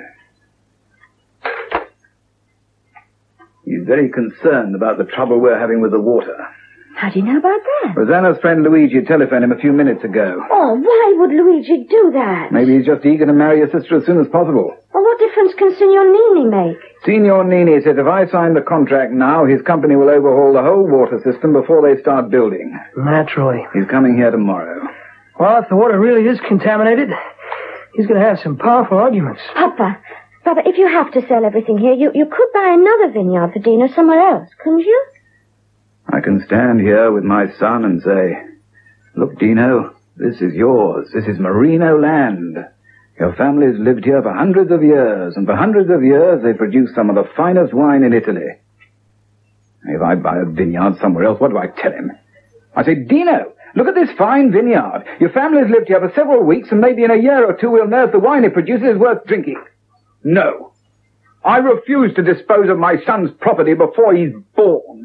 He's very concerned about the trouble we're having with the water. How do you know about that? Rosanna's friend Luigi telephoned him a few minutes ago. Oh, why would Luigi do that? Maybe he's just eager to marry your sister as soon as possible. Well, what difference can Signor Nini make? Signor Nini said if I sign the contract now, his company will overhaul the whole water system before they start building. Naturally. He's coming here tomorrow. Well, if the water really is contaminated, he's going to have some powerful arguments. Papa, Papa, if you have to sell everything here, you, you could buy another vineyard for Dino somewhere else, couldn't you? I can stand here with my son and say, look, Dino, this is yours. This is Marino land. Your family's lived here for hundreds of years, and for hundreds of years they produce some of the finest wine in Italy. If I buy a vineyard somewhere else, what do I tell him? I say, Dino, look at this fine vineyard. Your family's lived here for several weeks, and maybe in a year or two we'll know if the wine it produces is worth drinking. No. I refuse to dispose of my son's property before he's born.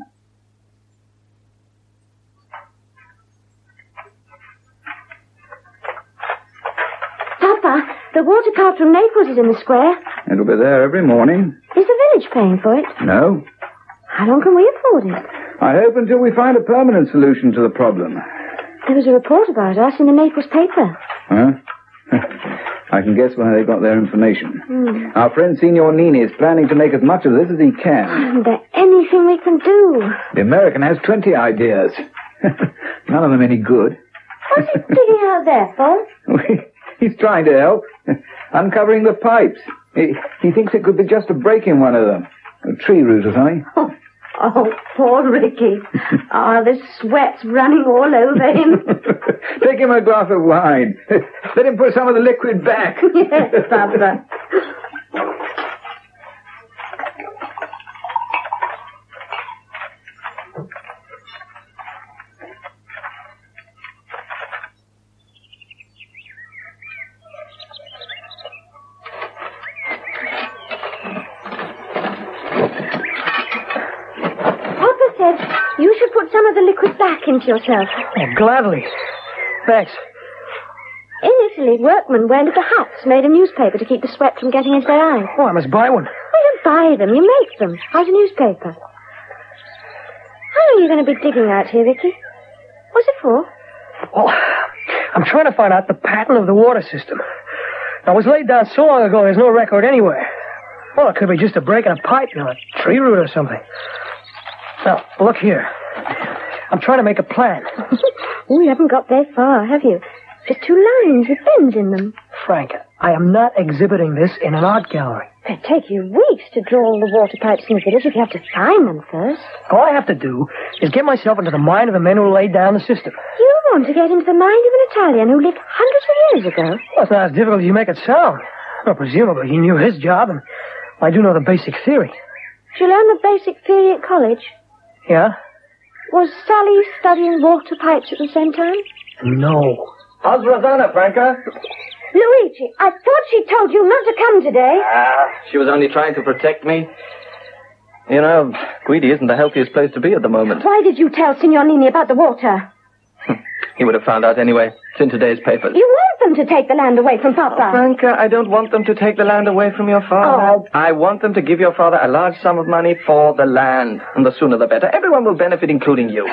Papa, the water cart from Naples is in the square. It'll be there every morning. Is the village paying for it? No. How long can we afford it? I hope until we find a permanent solution to the problem. There was a report about us in the Naples paper. Huh? I can guess why they got their information. Mm. Our friend Signor Nini is planning to make as much of this as he can. Isn't there anything we can do? The American has twenty ideas. None of them any good. What's he digging out there for? He's trying to help. Uncovering the pipes. He, he thinks it could be just a break in one of them. A tree root or something. Oh, oh poor Ricky. Oh, the sweat's running all over him. Take him a glass of wine. Let him put some of the liquid back. Yes, Papa. You should put some of the liquid back into yourself. Oh, gladly. Thanks. In Italy, workmen wear little hats made of newspaper to keep the sweat from getting into their eyes. Oh, I must buy one. You don't buy them, you make them out of newspaper. How long are you going to be digging out here, Ricky? What's it for? Oh, I'm trying to find out the pattern of the water system. Now, it was laid down so long ago, there's no record anywhere. Well, it could be just a break in a pipe, you know, a tree root or something. Now, look here. I'm trying to make a plan. Oh, you haven't got very far, have you? Just two lines with bends in them. Frank, I am not exhibiting this in an art gallery. It'd take you weeks to draw all the water pipes in the village if you have to find them first. All I have to do is get myself into the mind of the men who laid down the system. You want to get into the mind of an Italian who lived hundreds of years ago? Well, it's not as difficult as you make it sound. Well, presumably he knew his job, and I do know the basic theory. Did you learn the basic theory at college? Yeah? Was Sally studying water pipes at the same time? No. How's Rosanna, Franca? Luigi, I thought she told you not to come today. Ah, she was only trying to protect me. You know, Guidi isn't the healthiest place to be at the moment. Why did you tell Signor Nini about the water? He would have found out anyway. It's in today's papers. You want them to take the land away from Papa. Oh, Franca, I don't want them to take the land away from your father. Oh. I want them to give your father a large sum of money for the land. And the sooner the better. Everyone will benefit, including you.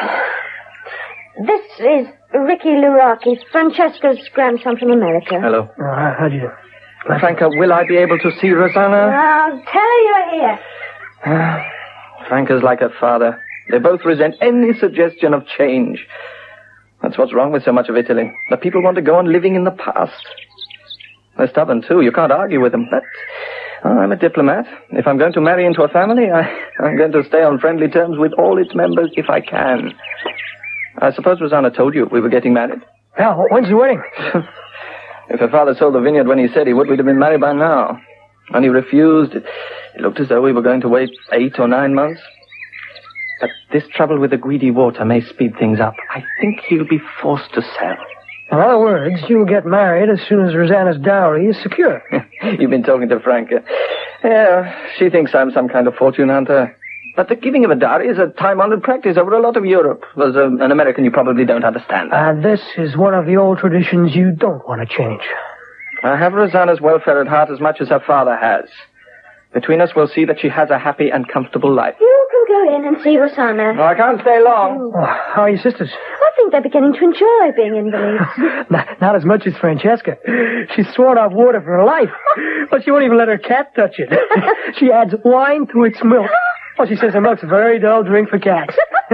This is Ricky Luraki, Francesca's grandson from America. Hello. Uh, how'd you... Franca, will I be able to see Rosanna? I'll tell her you're here. Ah, Franca's like her father. They both resent any suggestion of change. That's what's wrong with so much of Italy. The people want to go on living in the past. They're stubborn, too. You can't argue with them. But oh, I'm a diplomat. If I'm going to marry into a family, I, I'm going to stay on friendly terms with all its members if I can. I suppose Rosanna told you we were getting married? Yeah, when's the wedding? If her father sold the vineyard when he said he would, we'd have been married by now. And he refused. It, it looked as though we were going to wait eight or nine months. But this trouble with the Guidi water may speed things up. I think he'll be forced to sell. In other words, you'll get married as soon as Rosanna's dowry is secure. You've been talking to Franca. Yeah, she thinks I'm some kind of fortune hunter. But the giving of a dowry is a time-honored practice over a lot of Europe. As a, an American, you probably don't understand. And this is one of the old traditions you don't want to change. I have Rosanna's welfare at heart as much as her father has. Between us, we'll see that she has a happy and comfortable life. You can go in and see Rosanna. No, I can't stay long. Oh, how are your sisters? I think they're beginning to enjoy being invalids. not, not as much as Francesca. She's sworn off water for her life. But she won't even let her cat touch it. She adds wine to its milk. Well, she says her milk's a very dull drink for cats. Are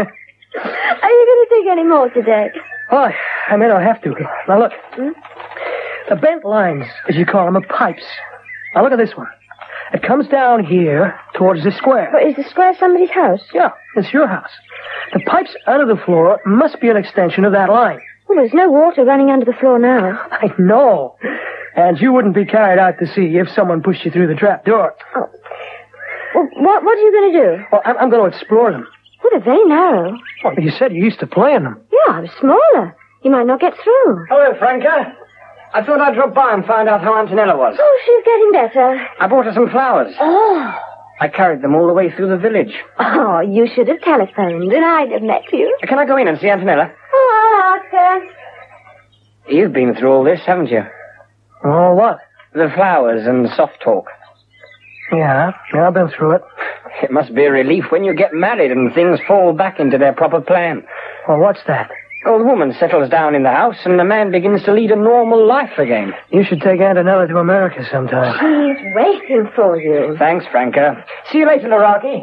you going to drink any more today? Oh, I may not have to. Now, look. Hmm? The bent lines, as you call them, are pipes. Now, look at this one. It comes down here towards the square. But is the square somebody's house? Yeah, it's your house. The pipes under the floor must be an extension of that line. Well, there's no water running under the floor now. I know. And you wouldn't be carried out to sea if someone pushed you through the trap door. Oh. Well, what, what are you going to do? Well, I'm, I'm going to explore them. Well, they're very narrow. Well, you said you used to play in them. Yeah, I was smaller. You might not get through. Hello, Franca. I thought I'd drop by and find out how Antonella was. Oh, she's getting better. I bought her some flowers. Oh. I carried them all the way through the village. Oh, you should have telephoned, and I'd have met you. Can I go in and see Antonella? Oh, I'll ask her. You've been through all this, haven't you? Oh, what? The flowers and the soft talk. Yeah, yeah, I've been through it. It must be a relief when you get married and things fall back into their proper plan. Well, what's that? Oh, the woman settles down in the house and the man begins to lead a normal life again. You should take Antonella to America sometime. She's waiting for you. Thanks, Franca. See you later, Laraki.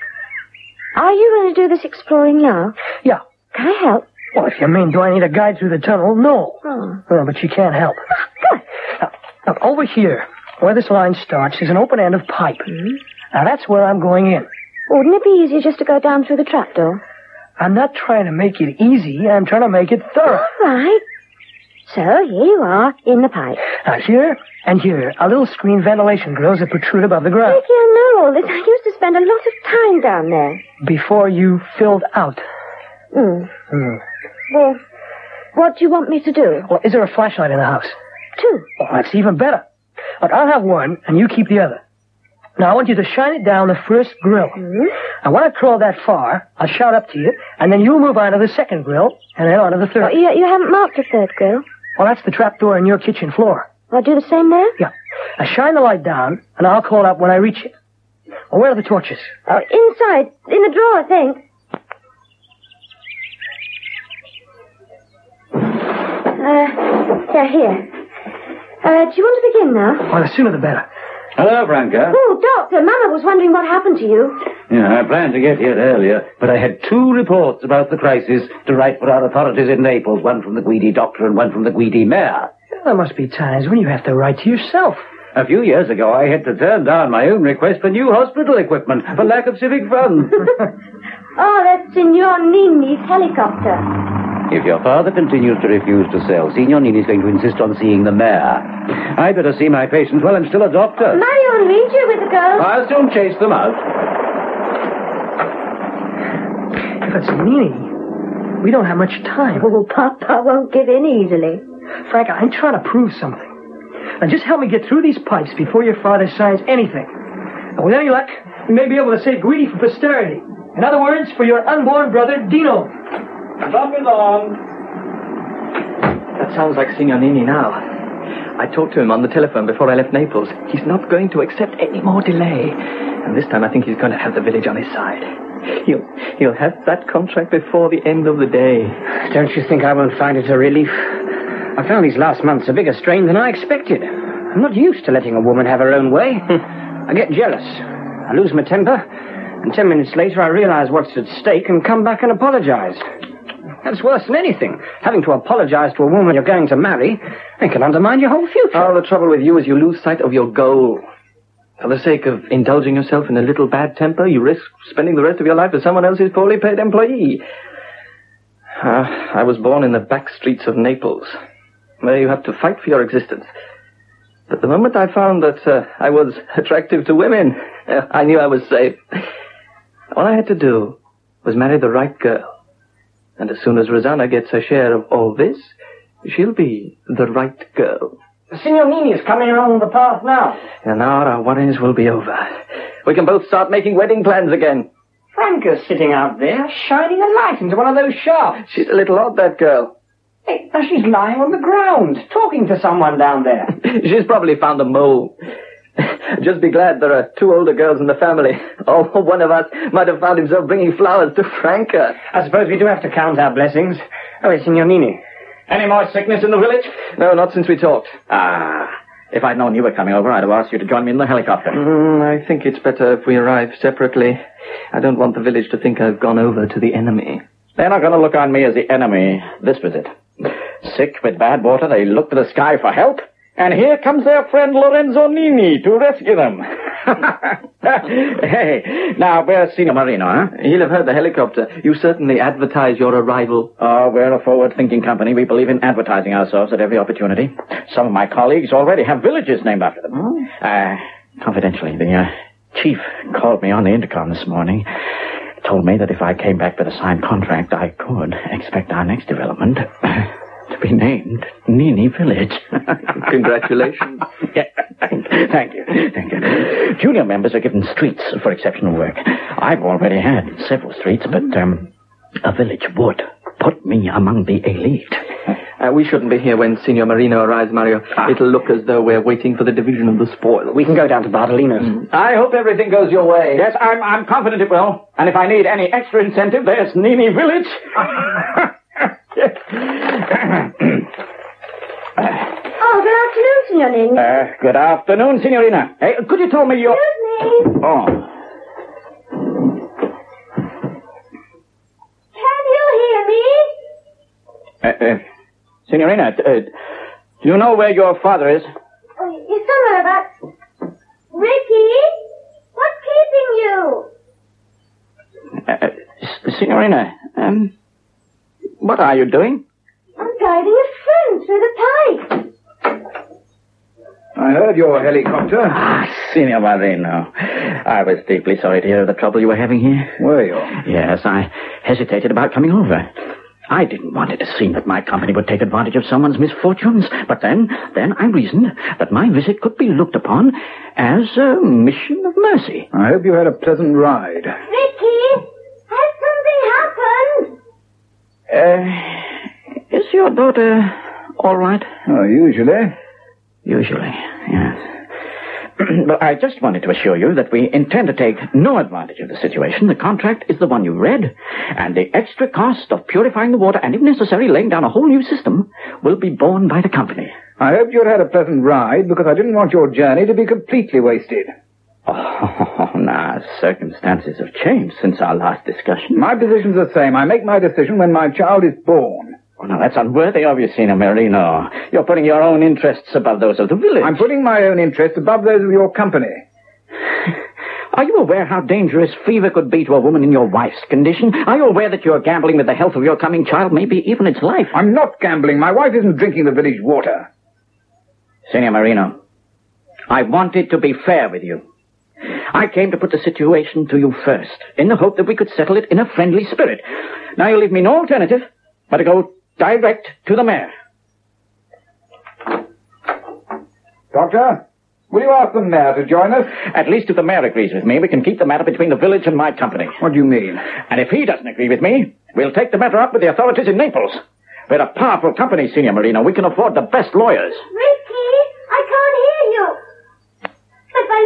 Are you going to do this exploring now? Yeah. Can I help? Well, if you mean, do I need a guide through the tunnel? No. Oh. Well, but you can't help. Good. Now, now, over here, where this line starts, is an open end of pipe. Mm-hmm. Now, that's where I'm going in. Wouldn't it be easier just to go down through the trapdoor? I'm not trying to make it easy. I'm trying to make it thorough. All right. So, here you are, in the pipe. Now, here and here are little screen ventilation grills that protrude above the ground. Ricky, I know all this. I used to spend a lot of time down there. Before you filled out. Hmm. Hmm. Well, what do you want me to do? Well, is there a flashlight in the house? Two. Well, that's even better. Look, I'll have one, and you keep the other. Now, I want you to shine it down the first grill. Mm-hmm. And when I crawl that far, I'll shout up to you, and then you'll move on to the second grill, and then on to the third. Oh, you, you haven't marked the third grill? Well, that's the trap door in your kitchen floor. I'll do the same there? Yeah. Now, shine the light down, and I'll call up when I reach it. Well, where are the torches? Oh, inside. In the drawer, I think. Uh, yeah, here. Uh, do you want to begin now? Well, the sooner the better. Hello, Franca. Oh, Doctor, Mama was wondering what happened to you. Yeah, I planned to get here earlier, but I had two reports about the crisis to write for our authorities in Naples, one from the Guidi doctor and one from the Guidi mayor. There must be times when you have to write to yourself. A few years ago, I had to turn down my own request for new hospital equipment for lack of civic funds. Oh, that's Signor Nini's helicopter. If your father continues to refuse to sell, Signor Nini's going to insist on seeing the mayor. I'd better see my patients while I'm still a doctor. Mario and Luigi with the girls. I'll soon chase them out. If it's Nini, we don't have much time. Oh, Papa won't give in easily. Frank, I'm trying to prove something. Now, just help me get through these pipes before your father signs anything. And with any luck, we may be able to save Guidi for posterity. In other words, for your unborn brother, Dino. Come along. That sounds like Signor Nini now. I talked to him on the telephone before I left Naples. He's not going to accept any more delay. And this time I think he's going to have the village on his side. He'll, he'll have that contract before the end of the day. Don't you think I won't find it a relief? I found these last months a bigger strain than I expected. I'm not used to letting a woman have her own way. I get jealous. I lose my temper. And ten minutes later I realize what's at stake and come back and apologize. That's worse than anything. Having to apologize to a woman you're going to marry, it can undermine your whole future. Oh, the trouble with you is you lose sight of your goal. For the sake of indulging yourself in a little bad temper, you risk spending the rest of your life as someone else's poorly paid employee. Uh, I was born in the back streets of Naples, where you have to fight for your existence. But the moment I found that uh, I was attractive to women, uh, I knew I was safe. All I had to do was marry the right girl. And as soon as Rosanna gets her share of all this, she'll be the right girl. Signor Nini is coming along the path now. In an hour, our worries will be over. We can both start making wedding plans again. Franca's sitting out there, shining a light into one of those shafts. She's a little odd, that girl. Hey, now she's lying on the ground, talking to someone down there. She's probably found a mole. Just be glad there are two older girls in the family. Oh, one of us might have found himself bringing flowers to Franca. I suppose we do have to count our blessings. Oh, it's Signor Nini. Any more sickness in the village? No, not since we talked. Ah, if I'd known you were coming over, I'd have asked you to join me in the helicopter. Mm, I think it's better if we arrive separately. I don't want the village to think I've gone over to the enemy. They're not going to look on me as the enemy this visit. Sick with bad water, they look to the sky for help. And here comes their friend Lorenzo Nini to rescue them. Hey, now, where's Signor Marino, huh? He'll have heard the helicopter. You certainly advertise your arrival. Oh, we're a forward-thinking company. We believe in advertising ourselves at every opportunity. Some of my colleagues already have villages named after them. Oh. Uh, confidentially, the uh, chief called me on the intercom this morning. Told me that if I came back with a signed contract, I could expect our next development to be named Nini Village. Congratulations. Yeah, thank you. Thank you. Junior members are given streets for exceptional work. I've already had several streets, but um, a village would put me among the elite. Uh, we shouldn't be here when Signor Marino arrives, Mario. Ah. It'll look as though we're waiting for the division of the spoil. We can go down to Bardolino's. Mm. I hope everything goes your way. Yes, I'm, I'm confident it will. And if I need any extra incentive, there's Nini Village. Oh, good afternoon, Signor Nini. Uh, good afternoon, Signorina. Hey, could you tell me your... Excuse me. Oh. Can you hear me? Uh, uh, Signorina, uh, do you know where your father is? Oh, he's somewhere about... Ricky? What's keeping you? Uh, uh, Signorina, um... what are you doing? I'm guiding a friend through the pipe. I heard your helicopter. Ah, Signor Marino. I was deeply sorry to hear of the trouble you were having here. Were you? Yes, I hesitated about coming over. I didn't want it to seem that my company would take advantage of someone's misfortunes, but then, then I reasoned that my visit could be looked upon as a mission of mercy. I hope you had a pleasant ride. Ricky, has something happened? Uh, is your daughter all right? Oh, usually. Usually, yes. But I just wanted to assure you that we intend to take no advantage of the situation. The contract is the one you read, and the extra cost of purifying the water and, if necessary, laying down a whole new system will be borne by the company. I hope you had a pleasant ride, because I didn't want your journey to be completely wasted. Oh, now, circumstances have changed since our last discussion. My position's the same. I make my decision when my child is born. Oh, now, that's unworthy of you, Signor Marino. You're putting your own interests above those of the village. I'm putting my own interests above those of your company. Are you aware how dangerous fever could be to a woman in your wife's condition? Are you aware that you're gambling with the health of your coming child, maybe even its life? I'm not gambling. My wife isn't drinking the village water. Signor Marino, I wanted to be fair with you. I came to put the situation to you first, in the hope that we could settle it in a friendly spirit. Now you leave me no alternative but to go direct to the mayor. Doctor, will you ask the mayor to join us? At least if the mayor agrees with me, we can keep the matter between the village and my company. What do you mean? And if he doesn't agree with me, we'll take the matter up with the authorities in Naples. We're a powerful company, Signor Marino. We can afford the best lawyers. Ricky, I can't hear you. If I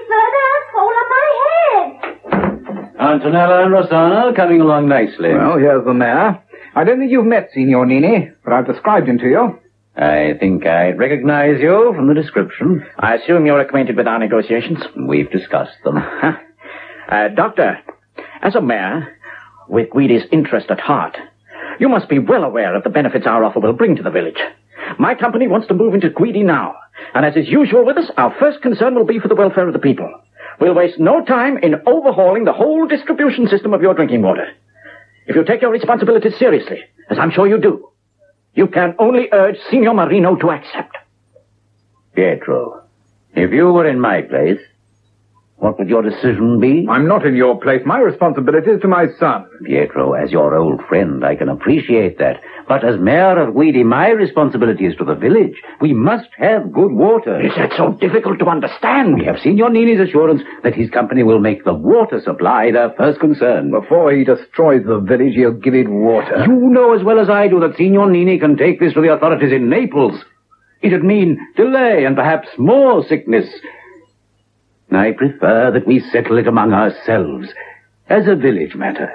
lean any further, I'll fall on my head. Antonella and Rossana coming along nicely. Well, here's the mayor. I don't think you've met Signor Nini, but I've described him to you. I think I recognize you from the description. I assume you're acquainted with our negotiations. We've discussed them. Uh-huh. Uh, Doctor, as a mayor, with Guidi's interest at heart, you must be well aware of the benefits our offer will bring to the village. My company wants to move into Guidi now, and as is usual with us, our first concern will be for the welfare of the people. We'll waste no time in overhauling the whole distribution system of your drinking water. If you take your responsibilities seriously, as I'm sure you do, you can only urge Signor Marino to accept. Pietro, if you were in my place, what would your decision be? I'm not in your place. My responsibility is to my son. Pietro, as your old friend, I can appreciate that. But as mayor of Guidi, my responsibility is to the village. We must have good water. Is that so difficult to understand? We have Signor Nini's assurance that his company will make the water supply their first concern. Before he destroys the village, he'll give it water. You know as well as I do that Signor Nini can take this to the authorities in Naples. It'd mean delay and perhaps more sickness. I prefer that we settle it among ourselves as a village matter.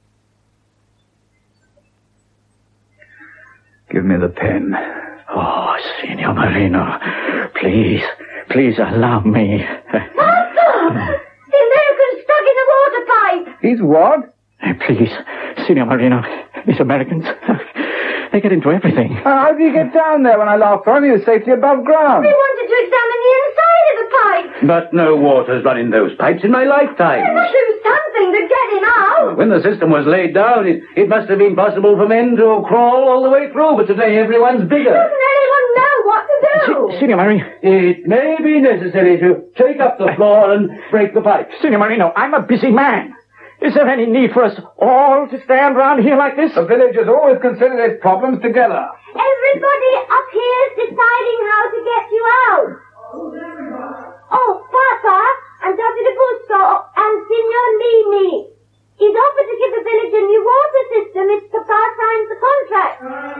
Give me the pen. Oh, Signor Marino, please, please allow me. Papa! The American's stuck in the water pipe! He's what? Please, Signor Marino, these Americans, they get into everything. Uh, how did he get down there when I last saw him? He was safely above ground. We wanted to examine the inside of the pipe. But no water's run in those pipes in my lifetime. We must do something to get him out. When the system was laid down, it, it must have been possible for men to crawl all the way through, but today everyone's bigger. Doesn't anyone know what to do? S- Signor Marino. It may be necessary to take up the floor and break the pipes. Signor Marino, I'm a busy man. Is there any need for us all to stand round here like this? The village has always considered its problems together. Everybody up here is deciding how to get you out. Oh, Papa, and Doctor De Gusto, and Signor Nini. He's offered to give the village a new water system if Papa signs the contract.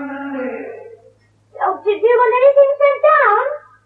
Oh, do you want anything sent down?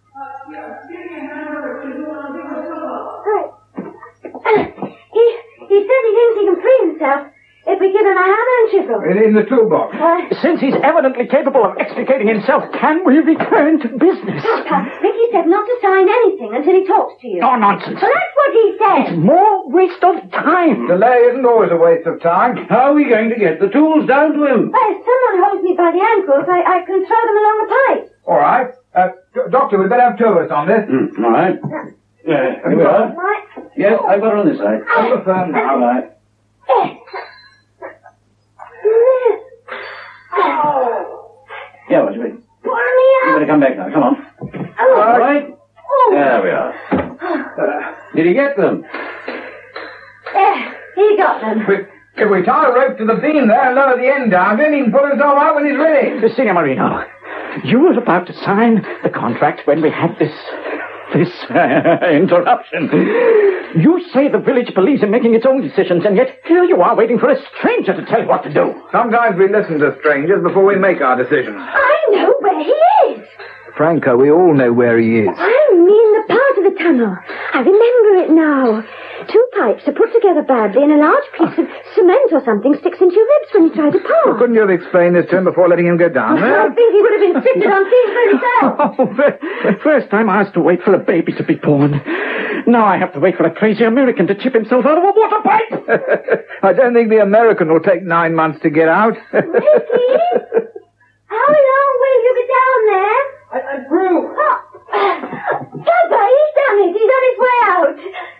he, he says he thinks he can free himself if we give him a hammer and chisel. It is in the toolbox. Uh, Since he's evidently capable of extricating himself, can we return to business? Papa, Ricky said not to sign anything until he talks to you. Oh, nonsense. Well, that's what he said. It's more waste of time. Delay isn't always a waste of time. How are we going to get the tools down to him? Well, if someone holds me by the ankles, I, I can throw them along the pipe. All right. Uh, d- doctor, we better have two of us on this. Mm, all right. Uh, here we are. Right. Yes, I've got her on this side. Hold the phone now. All right. Yeah, what do you mean? Pour me You out. better come back now. Come on. Oh. All right. Oh. There we are. Uh, did he get them? There, he got them. If, if we tie a rope to the beam there and lower the end down, then he can pull himself out when he's ready. Signor Marino, you were about to sign the contract when we had this... this uh, interruption. You say the village believes in making its own decisions, and yet here you are waiting for a stranger to tell you what to do. Sometimes we listen to strangers before we make our decisions. I know where he is. Franco, we all know where he is. I mean the part of the tunnel. I remember it now. Two pipes are put together badly and a large piece of cement or something sticks into your ribs when you try to Well, pass. couldn't you have explained this to him before letting him go down I there? think he would have insisted on seeing for himself. Oh, the first time I has to wait for a baby to be born. Now I have to wait for a crazy American to chip himself out of a water pipe. I don't think the American will take nine months to get out. Ricky? How long will you be down there? I, I grew. Oh. Papa, he's done it. He's on his way out.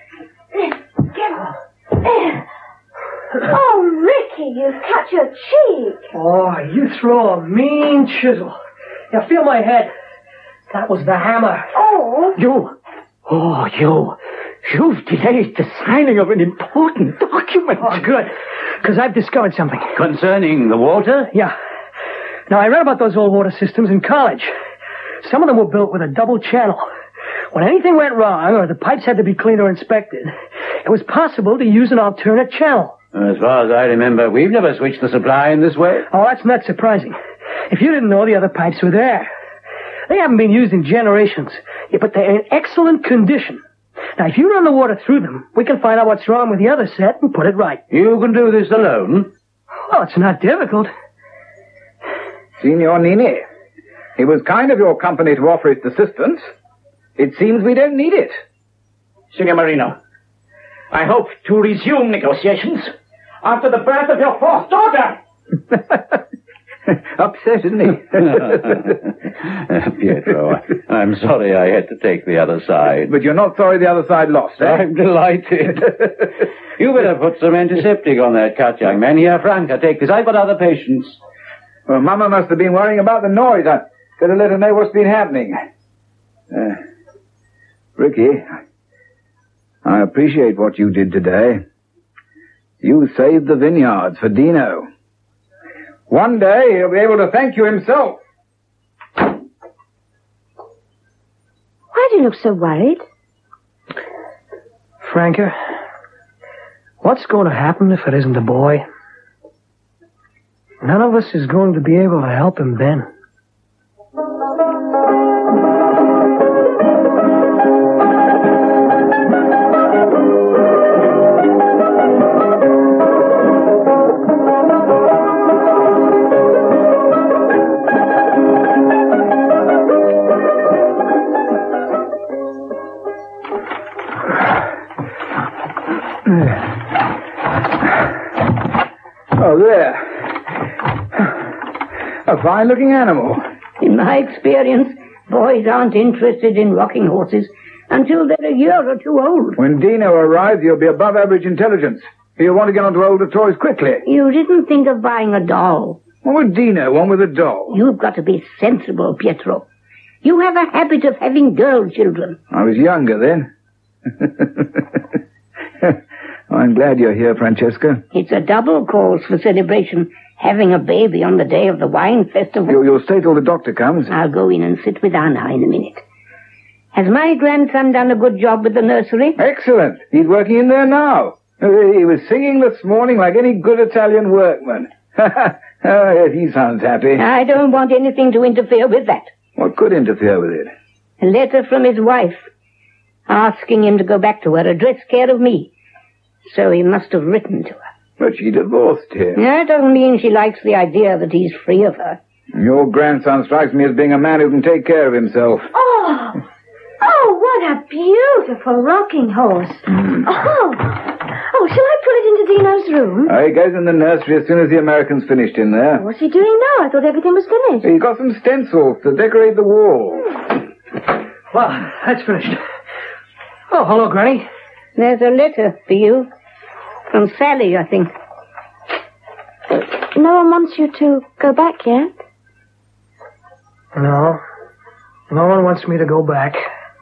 Oh, Ricky, you've cut your cheek. Oh, you throw a mean chisel. Now, feel my head. That was the hammer. Oh. You. Oh, you. You've delayed the signing of an important document. Oh, good. Because I've discovered something. Concerning the water? Yeah. Now, I read about those old water systems in college. Some of them were built with a double channel. When anything went wrong or the pipes had to be cleaned or inspected, it was possible to use an alternate channel. As far as I remember, we've never switched the supply in this way. Oh, that's not surprising. If you didn't know, the other pipes were there. They haven't been used in generations, yeah, but they're in excellent condition. Now, if you run the water through them, we can find out what's wrong with the other set and put it right. You can do this alone? Oh, it's not difficult. Signor Nini, it was kind of your company to offer its assistance. It seems we don't need it. Signor Marino, I hope to resume negotiations after the birth of your fourth daughter. Upset, isn't he? Pietro, I'm sorry I had to take the other side. But you're not sorry the other side lost, eh? I'm delighted. You better put some antiseptic on that cut, young man. Here, Franca, take this. I've got other patients. Well, Mama must have been worrying about the noise. I better let her know what's been happening. Uh, Ricky, I appreciate what you did today. You saved the vineyards for Dino. One day he'll be able to thank you himself. Why do you look so worried? Franca, what's going to happen if it isn't a boy? None of us is going to be able to help him then. Oh, there. A fine-looking animal. In my experience, boys aren't interested in rocking horses until they're a year or two old. When Dino arrives, he'll be above average intelligence. He'll want to get onto older toys quickly. You didn't think of buying a doll. What would Dino want with a doll? You've got to be sensible, Pietro. You have a habit of having girl children. I was younger then. I'm glad you're here, Francesca. It's a double cause for celebration, having a baby on the day of the wine festival. You, you'll stay till the doctor comes. I'll go in and sit with Anna in a minute. Has my grandson done a good job with the nursery? Excellent. He's working in there now. He was singing this morning like any good Italian workman. Oh, yes, he sounds happy. I don't want anything to interfere with that. What could interfere with it? A letter from his wife, asking him to go back to her, address care of me. So he must have written to her. But she divorced him. That doesn't mean she likes the idea that he's free of her. Your grandson strikes me as being a man who can take care of himself. Oh! Oh, what a beautiful rocking horse. Mm. Oh! Oh, shall I pull it into Dino's room? Oh, he goes in the nursery as soon as the American's finished in there. What's he doing now? I thought everything was finished. He's got some stencils to decorate the wall. Well, that's finished. Oh, hello, Granny. There's a letter for you. From Sally, I think. No one wants you to go back yet? No. No one wants me to go back.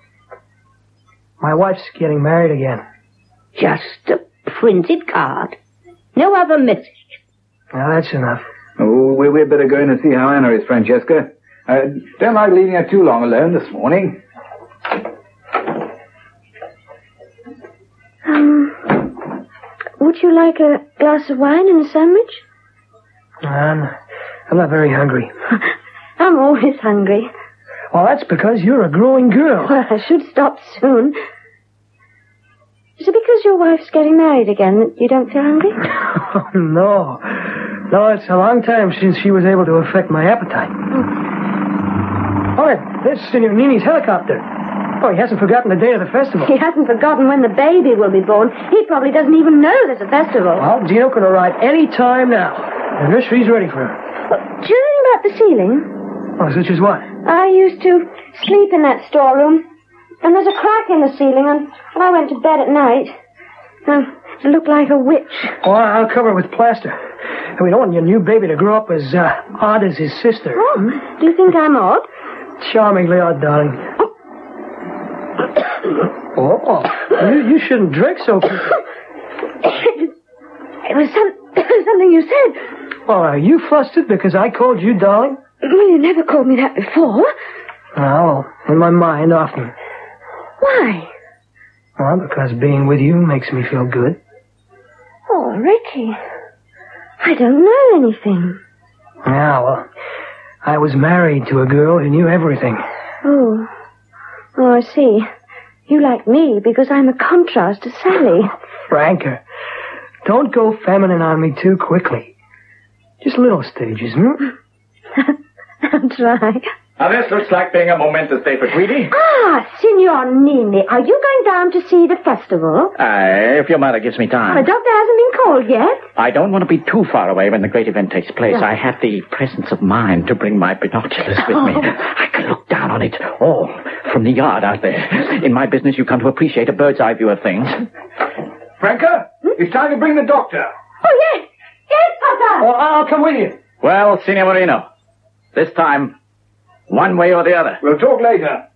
My wife's getting married again. Just a printed card. No other message. Now, that's enough. Oh, we, we'd better go in and see how Anna is, Francesca. I don't like leaving her too long alone this morning. Um, would you like a glass of wine and a sandwich? I'm, I'm not very hungry. I'm always hungry. Well, that's because you're a growing girl. Well, I should stop soon. Is it because your wife's getting married again that you don't feel hungry? Oh, no. No, it's a long time since she was able to affect my appetite. Oh, oh there's Senor Nini's helicopter. Oh, he hasn't forgotten the day of the festival. He hasn't forgotten when the baby will be born. He probably doesn't even know there's a festival. Well, Gino can arrive any time now. The nursery's ready for her. Well, do you know anything about the ceiling? Oh, such as what? I used to sleep in that storeroom. And there's a crack in the ceiling, and when I went to bed at night, uh, it looked like a witch. Oh, I'll cover it with plaster. And we don't want your new baby to grow up as uh, odd as his sister. Oh, do you think I'm odd? Charmingly odd, darling. Oh, oh. You, you shouldn't drink so quickly. It was some, something you said. Oh, are you flustered because I called you darling? Well, you never called me that before. Oh, in my mind often. Why? Well, because being with you makes me feel good. Oh, Ricky. I don't know anything. Yeah, well, I was married to a girl who knew everything. Oh. Oh, I see. You like me because I'm a contrast to Sally. Franker, don't go feminine on me too quickly. Just little stages, hmm? I'll try. Now, this looks like being a momentous day for Tweedy. Ah, Signor Nini, are you going down to see the festival? Aye, if your mother gives me time. The doctor hasn't been called yet. I don't want to be too far away when the great event takes place. No. I have the presence of mind to bring my binoculars with me. I can look down on it all from the yard out there. In my business, you come to appreciate a bird's eye view of things. Franca, hmm? It's time to bring the doctor. Oh, yes. Yes, Papa. Well, I'll come with you. Well, Signor Marino, this time... one way or the other. We'll talk later.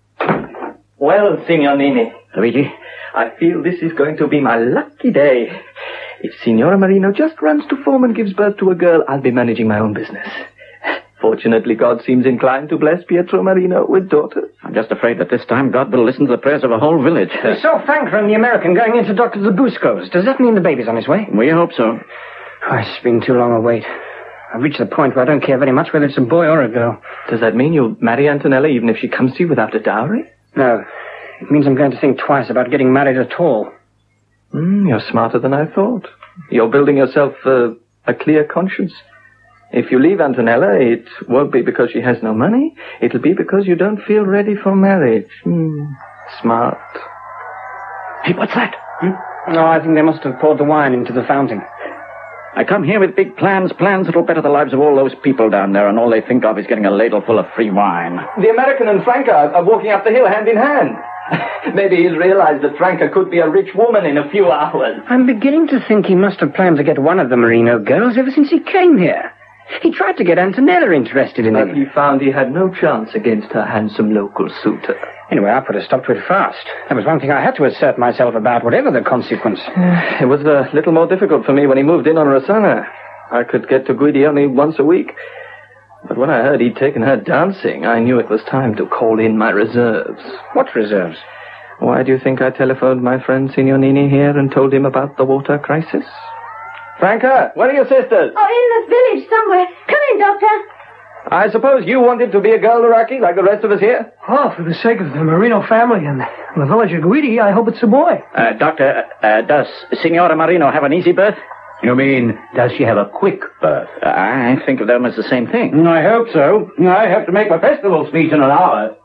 Well, Signor Nini. Luigi? I feel this is going to be my lucky day. If Signora Marino just runs to form and gives birth to a girl, I'll be managing my own business. Fortunately, God seems inclined to bless Pietro Marino with daughters. I'm just afraid that this time God will listen to the prayers of a whole village. We saw Franca and the American going into Doctor Zabusco's. Does that mean the baby's on his way? We hope so. Oh, it's been too long a wait. I've reached the point where I don't care very much whether it's a boy or a girl. Does that mean you'll marry Antonella even if she comes to you without a dowry? No. It means I'm going to think twice about getting married at all. Mm, you're smarter than I thought. You're building yourself uh, a clear conscience. If you leave Antonella, it won't be because she has no money. It'll be because you don't feel ready for marriage. Mm, smart. Hey, what's that? Hmm? No, I think they must have poured the wine into the fountain. I come here with big plans, plans that'll better the lives of all those people down there, and all they think of is getting a ladle full of free wine. The American and Franca are walking up the hill hand in hand. Maybe he's realized that Franca could be a rich woman in a few hours. I'm beginning to think he must have planned to get one of the Marino girls ever since he came here. He tried to get Antonella interested in but him. He found he had no chance against her handsome local suitor. Anyway, I put a stop to it fast. That was one thing I had to assert myself about, whatever the consequence. Uh, it was a little more difficult for me when he moved in on Rosanna. I could get to Guidi only once a week. But when I heard he'd taken her dancing, I knew it was time to call in my reserves. What reserves? Why do you think I telephoned my friend Signor Nini here and told him about the water crisis? Franca, where are your sisters? Oh, in the village somewhere. Come in, Doctor. I suppose you wanted to be a girl, Laraki, like the rest of us here? Oh, for the sake of the Marino family and the village of Guidi, I hope it's a boy. Uh, doctor, uh, does Signora Marino have an easy birth? You mean, does she have a quick birth? Uh, I think of them as the same thing. I hope so. I have to make my festival speech in an hour.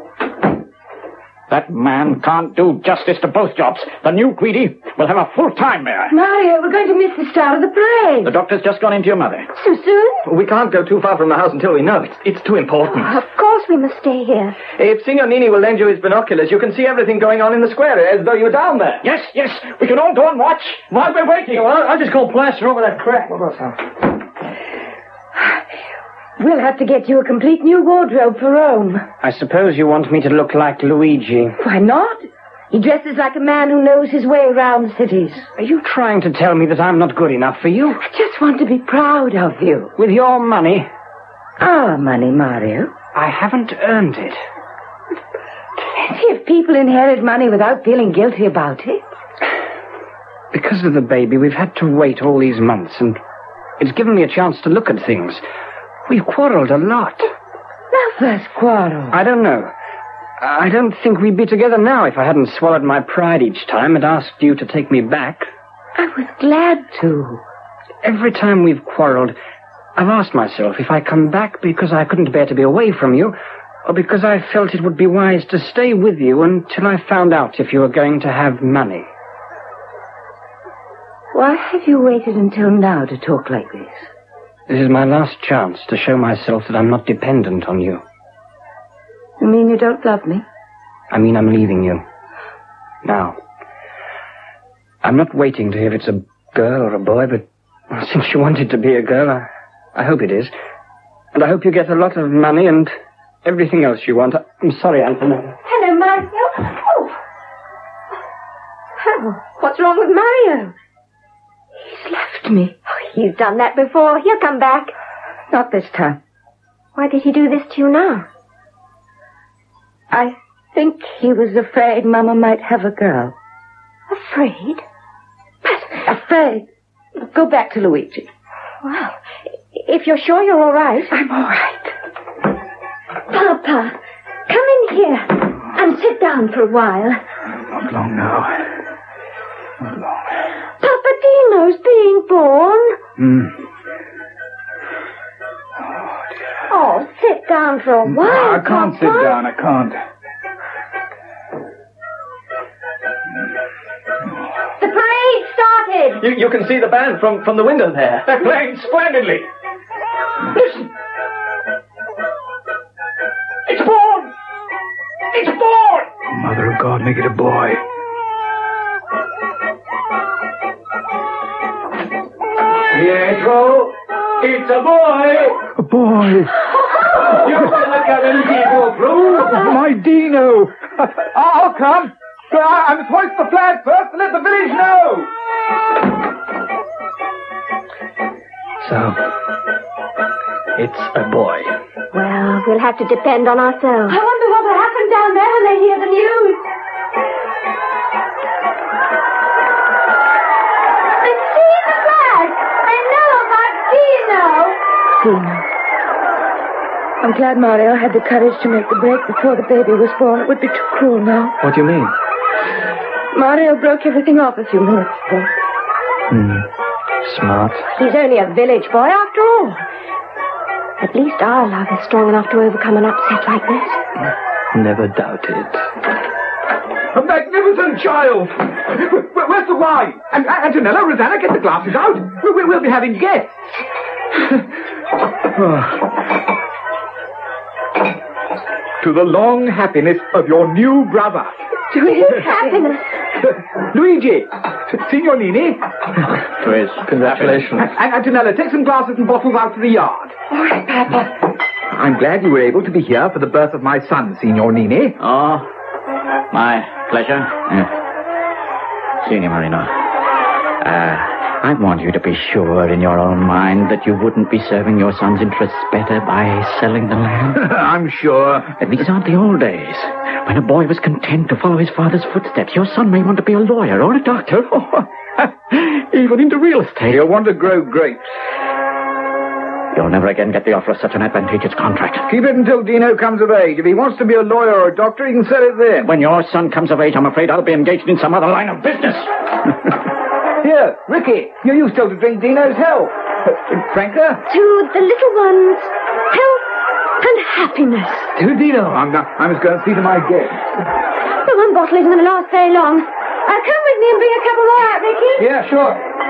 That man can't do justice to both jobs. The new Guidi will have a full-time mayor. Mario, we're going to miss the start of the parade. The doctor's just gone into your mother. So soon? We can't go too far from the house until we know. It's, it's too important. Oh, of course we must stay here. If Signor Nini will lend you his binoculars, you can see everything going on in the square, as though you were down there. Yes, yes. We can all go and watch while we're waiting. Well, I'll, I'll just go plaster over that crack. What about that? We'll have to get you a complete new wardrobe for Rome. I suppose you want me to look like Luigi. Why not? He dresses like a man who knows his way around cities. Are you trying to tell me that I'm not good enough for you? I just want to be proud of you. With your money? Our money, Mario. I haven't earned it. Plenty of people inherit money without feeling guilty about it. Because of the baby, we've had to wait all these months, and it's given me a chance to look at things. We've quarreled a lot. Now, first quarrel? I don't know. I don't think we'd be together now if I hadn't swallowed my pride each time and asked you to take me back. I was glad to. Every time we've quarreled, I've asked myself if I come back because I couldn't bear to be away from you, or because I felt it would be wise to stay with you until I found out if you were going to have money. Why have you waited until now to talk like this? This is my last chance to show myself that I'm not dependent on you. You mean you don't love me? I mean I'm leaving you. Now. I'm not waiting to hear if it's a girl or a boy, but since you want it to be a girl, I, I hope it is. And I hope you get a lot of money and everything else you want. I'm sorry, Antonella. Hello, Mario. Oh. Oh, what's wrong with Mario? He's left me. Oh, he's done that before. He'll come back. Not this time. Why did he do this to you now? I think he was afraid Mama might have a girl. Afraid? But afraid. Go back to Luigi. Well, if you're sure you're all right. I'm all right. Papa, come in here and sit down for a while. Not long now. Not long. Papa Dino's being born. Hmm. Oh, sit down for a while, I can't Papa. sit down. I can't. The parade started. You, you can see the band from, from the window there. They're playing splendidly. Listen. It's born. It's born. Oh, Mother of God, make it a boy. Pietro, it's a boy. A boy. You better come and people through. My Dino. I'll come. I, I must hoist the flag first and let the village know. So, it's a boy. Well, we'll have to depend on ourselves. I wonder what will happen down there when they hear the news. They've seen the flag. They know about Dino. Dino. I'm glad Mario had the courage to make the break before the baby was born. It would be too cruel now. What do you mean? Mario broke everything off a few minutes ago. Hmm. Smart. He's only a village boy after all. At least our love is strong enough to overcome an upset like this. Never doubted. A magnificent child. Where, where's the wine? And, and Antonella, Rosanna, get the glasses out. We, we'll be having guests. To the long happiness of your new brother. To his happiness. Luigi, Signor Nini. To his Congratulations. And Antonella, take some glasses and bottles out to the yard. All right, Papa. I'm glad you were able to be here for the birth of my son, Signor Nini. Oh, my pleasure. Uh, Signor Marino, uh, I want you to be sure in your own mind that you wouldn't be serving your son's interests better by selling the land. I'm sure. These aren't the old days, when a boy was content to follow his father's footsteps. Your son may want to be a lawyer or a doctor, or even into real estate. He'll want to grow grapes. You'll never again get the offer of such an advantageous contract. Keep it until Dino comes of age. If he wants to be a lawyer or a doctor, he can sell it then. When your son comes of age, I'm afraid I'll be engaged in some other line of business. Here, Ricky, you used still to drink Dino's health. Franca? To the little ones, health and happiness. To Dino. I'm, not, I must go and see to my guests. The one bottle isn't going to last very long. Uh, come with me and bring a couple more out, Ricky. Yeah, sure.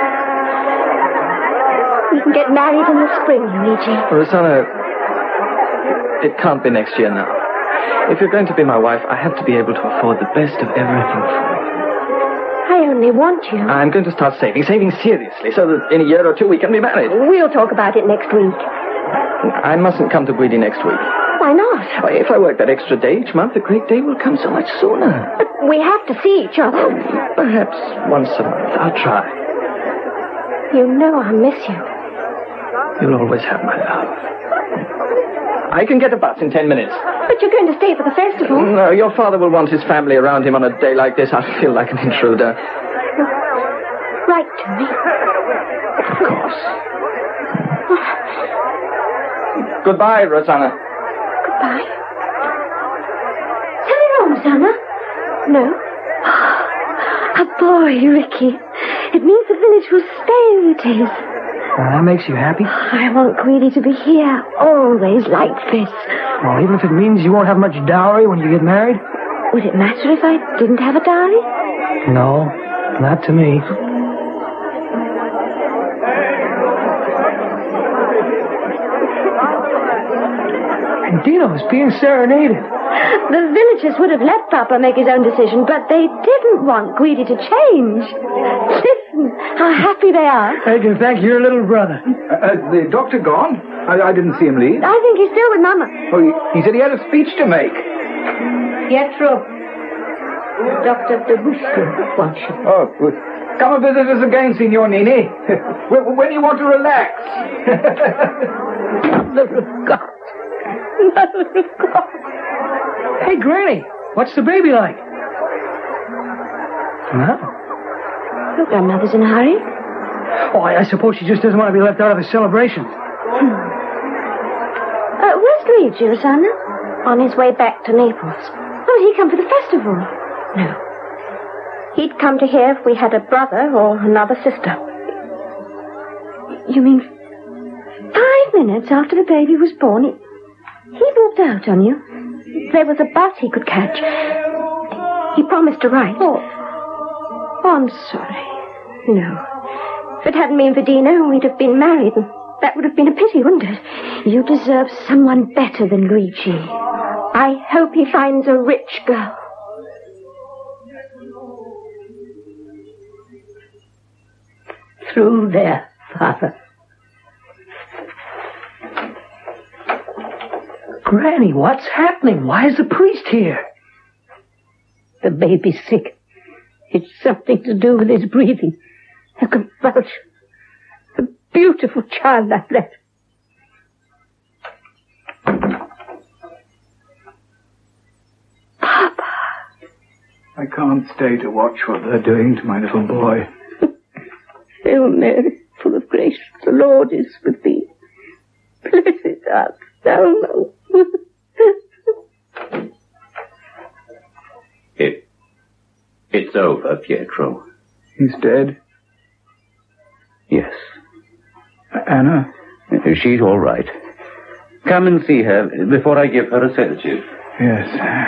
We can get married in the spring, Luigi. Rosanna, it can't be next year now. If you're going to be my wife, I have to be able to afford the best of everything for you. I only want you. I'm going to start saving, saving seriously, so that in a year or two we can be married. We'll talk about it next week. I mustn't come to Guidi next week. Why not? Why, if I work that extra day each month, the great day will come so much sooner. But we have to see each other. Perhaps once a month. I'll try. You know I miss you. You'll always have my love. I can get a bus in ten minutes. But you're going to stay for the festival. No, your father will want his family around him on a day like this. I'll feel like an intruder. Write to me. Of course. Goodbye, Rosanna. Goodbye. Something wrong, Susanna? No. A boy, Ricky. It means the village will stay as it is. Well, that makes you happy? I want Greedy to be here, always like this. Well, even if it means you won't have much dowry when you get married? Would it matter if I didn't have a dowry? No, not to me. And Dino's being serenaded. The villagers would have let Papa make his own decision, but they didn't want Greedy to change. Listen, how happy they are. I can thank your little brother. Uh, uh, the doctor gone? I, I didn't see him leave. I think he's still with Mama. Oh, he, he said he had a speech to make. Pietro. Doctor Debushko wants you. Oh, good. Come and visit us again, Signor Nini. when, when you want to relax. Mother of God. Mother of God. Hey, Granny, what's the baby like? No. Your grandmother's in a hurry. Oh, I, I suppose she just doesn't want to be left out of the celebration. Hmm. Uh, where's Luigi, Rosanna? On his way back to Naples. Oh, did he come for the festival? No. He'd come to hear if we had a brother or another sister. You mean five minutes after the baby was born, he, he walked out on you? There was a bus he could catch. He promised to write. Oh, oh I'm sorry. No. If it hadn't been for Dino, we'd have been married. And that would have been a pity, wouldn't it? You deserve someone better than Luigi. I hope he finds a rich girl. Through there, Father. Granny, what's happening? Why is the priest here? The baby's sick. It's something to do with his breathing. A convulsion. A beautiful child I've left. Papa. I can't stay to watch what they're doing to my little boy. Hail Mary, full of grace, the Lord is with thee. Blessed art thou among It, it's over, Pietro. He's dead? Yes. Anna? She's all right. Come and see her before I give her a sedative. Yes.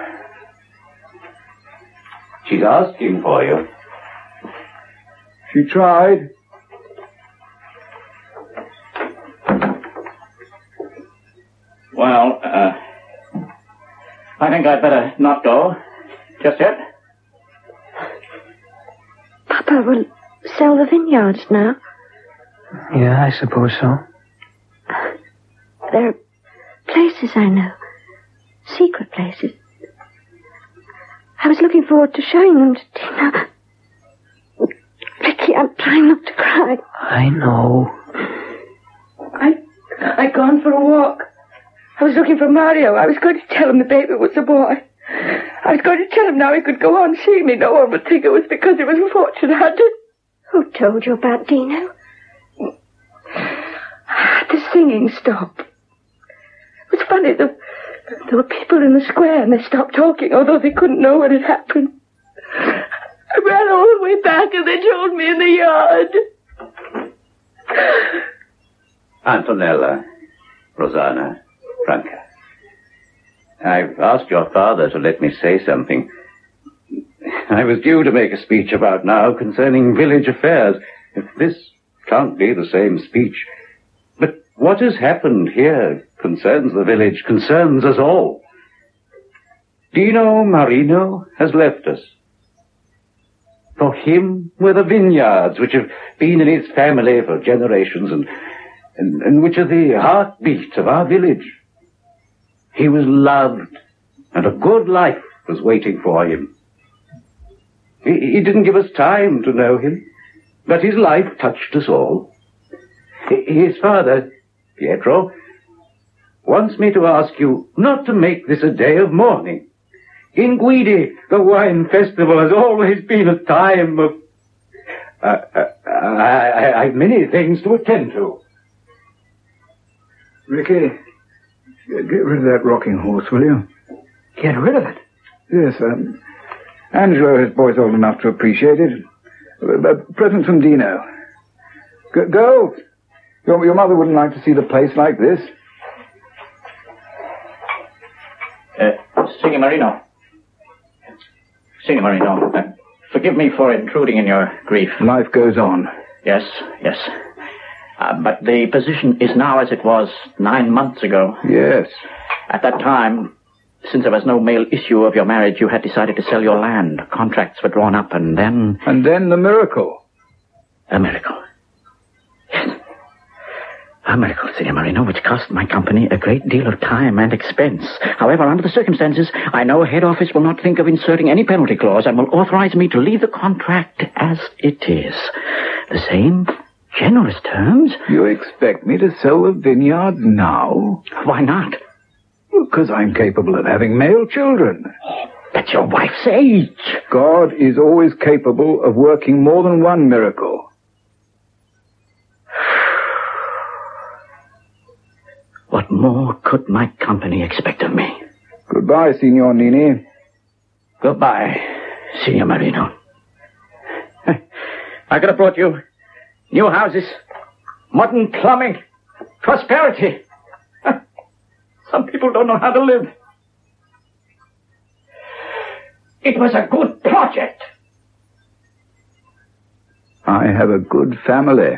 She's asking for you. She tried. Well, uh, I think I'd better not go just yet. Papa will sell the vineyards now. Yeah, I suppose so. There are places I know. Secret places. I was looking forward to showing them to Tina. Ricky, I'm trying not to cry. I know. I, I'd gone for a walk. I was looking for Mario. I was going to tell him the baby was a boy. I was going to tell him now he could go on seeing me. No one would think it was because he was unfortunate. I did. Who told you about Dino? The singing stopped. It was funny. There, there were people in the square and they stopped talking, although they couldn't know what had happened. I ran all the way back and they told me in the yard. Antonella, Rosanna, Franca. I've asked your father to let me say something. I was due to make a speech about now concerning village affairs. If this can't be the same speech. But what has happened here concerns the village, concerns us all. Dino Marino has left us. For him were the vineyards which have been in his family for generations and, and, and which are the heartbeat of our village. He was loved, and a good life was waiting for him. He, he didn't give us time to know him, but his life touched us all. His father, Pietro, wants me to ask you not to make this a day of mourning. In Guidi, the wine festival has always been a time of... Uh, uh, I, I have many things to attend to. Ricky, Get rid of that rocking horse, will you? Get rid of it? Yes, um, Angelo, his boy's old enough to appreciate it. A present from Dino. Go, go. Your, your mother wouldn't like to see the place like this. Uh, Signor Marino. Signor Marino, uh, forgive me for intruding in your grief. Life goes on. Yes, yes. Uh, but the position is now as it was nine months ago. Yes. At that time, since there was no male issue of your marriage, you had decided to sell your land. Contracts were drawn up, and then... And then the miracle. A miracle. Yes. A miracle, Signor Marino, which cost my company a great deal of time and expense. However, under the circumstances, I know head office will not think of inserting any penalty clause and will authorize me to leave the contract as it is. The same generous terms. You expect me to sell the vineyard now? Why not? Because I'm capable of having male children. Oh, that's your wife's age. God is always capable of working more than one miracle. What more could my company expect of me? Goodbye, Signor Nini. Goodbye, Signor Marino. I could have brought you new houses, modern plumbing, prosperity. Some people don't know how to live. It was a good project. I have a good family.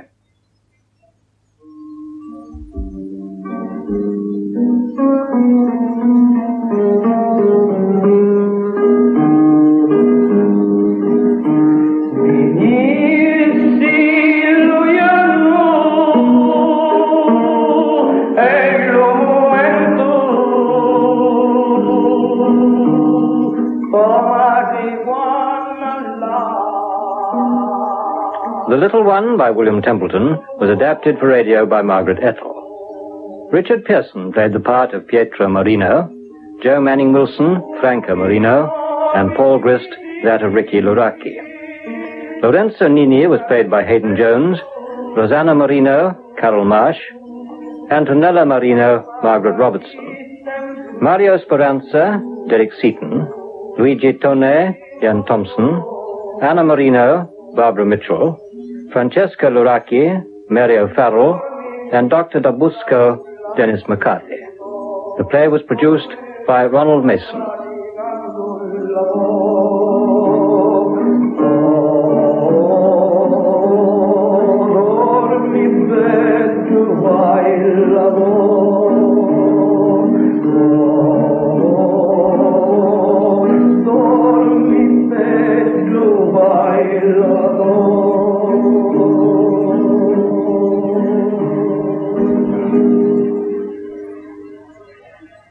The Little One by William Templeton was adapted for radio by Margaret Ethel. Richard Pearson played the part of Pietro Marino, Joe Manning Wilson, Franco Marino, and Paul Grist that of Ricky Luraki. Lorenzo Nini was played by Hayden Jones, Rosanna Marino, Carol Marsh, Antonella Marino, Margaret Robertson. Mario Speranza, Derek Seaton, Luigi Tone, Ian Thompson, Anna Marino, Barbara Mitchell, Francesca Luraki, Mary O'Farrell, and Doctor Dabusco, Dennis McCarthy. The play was produced by Ronald Mason.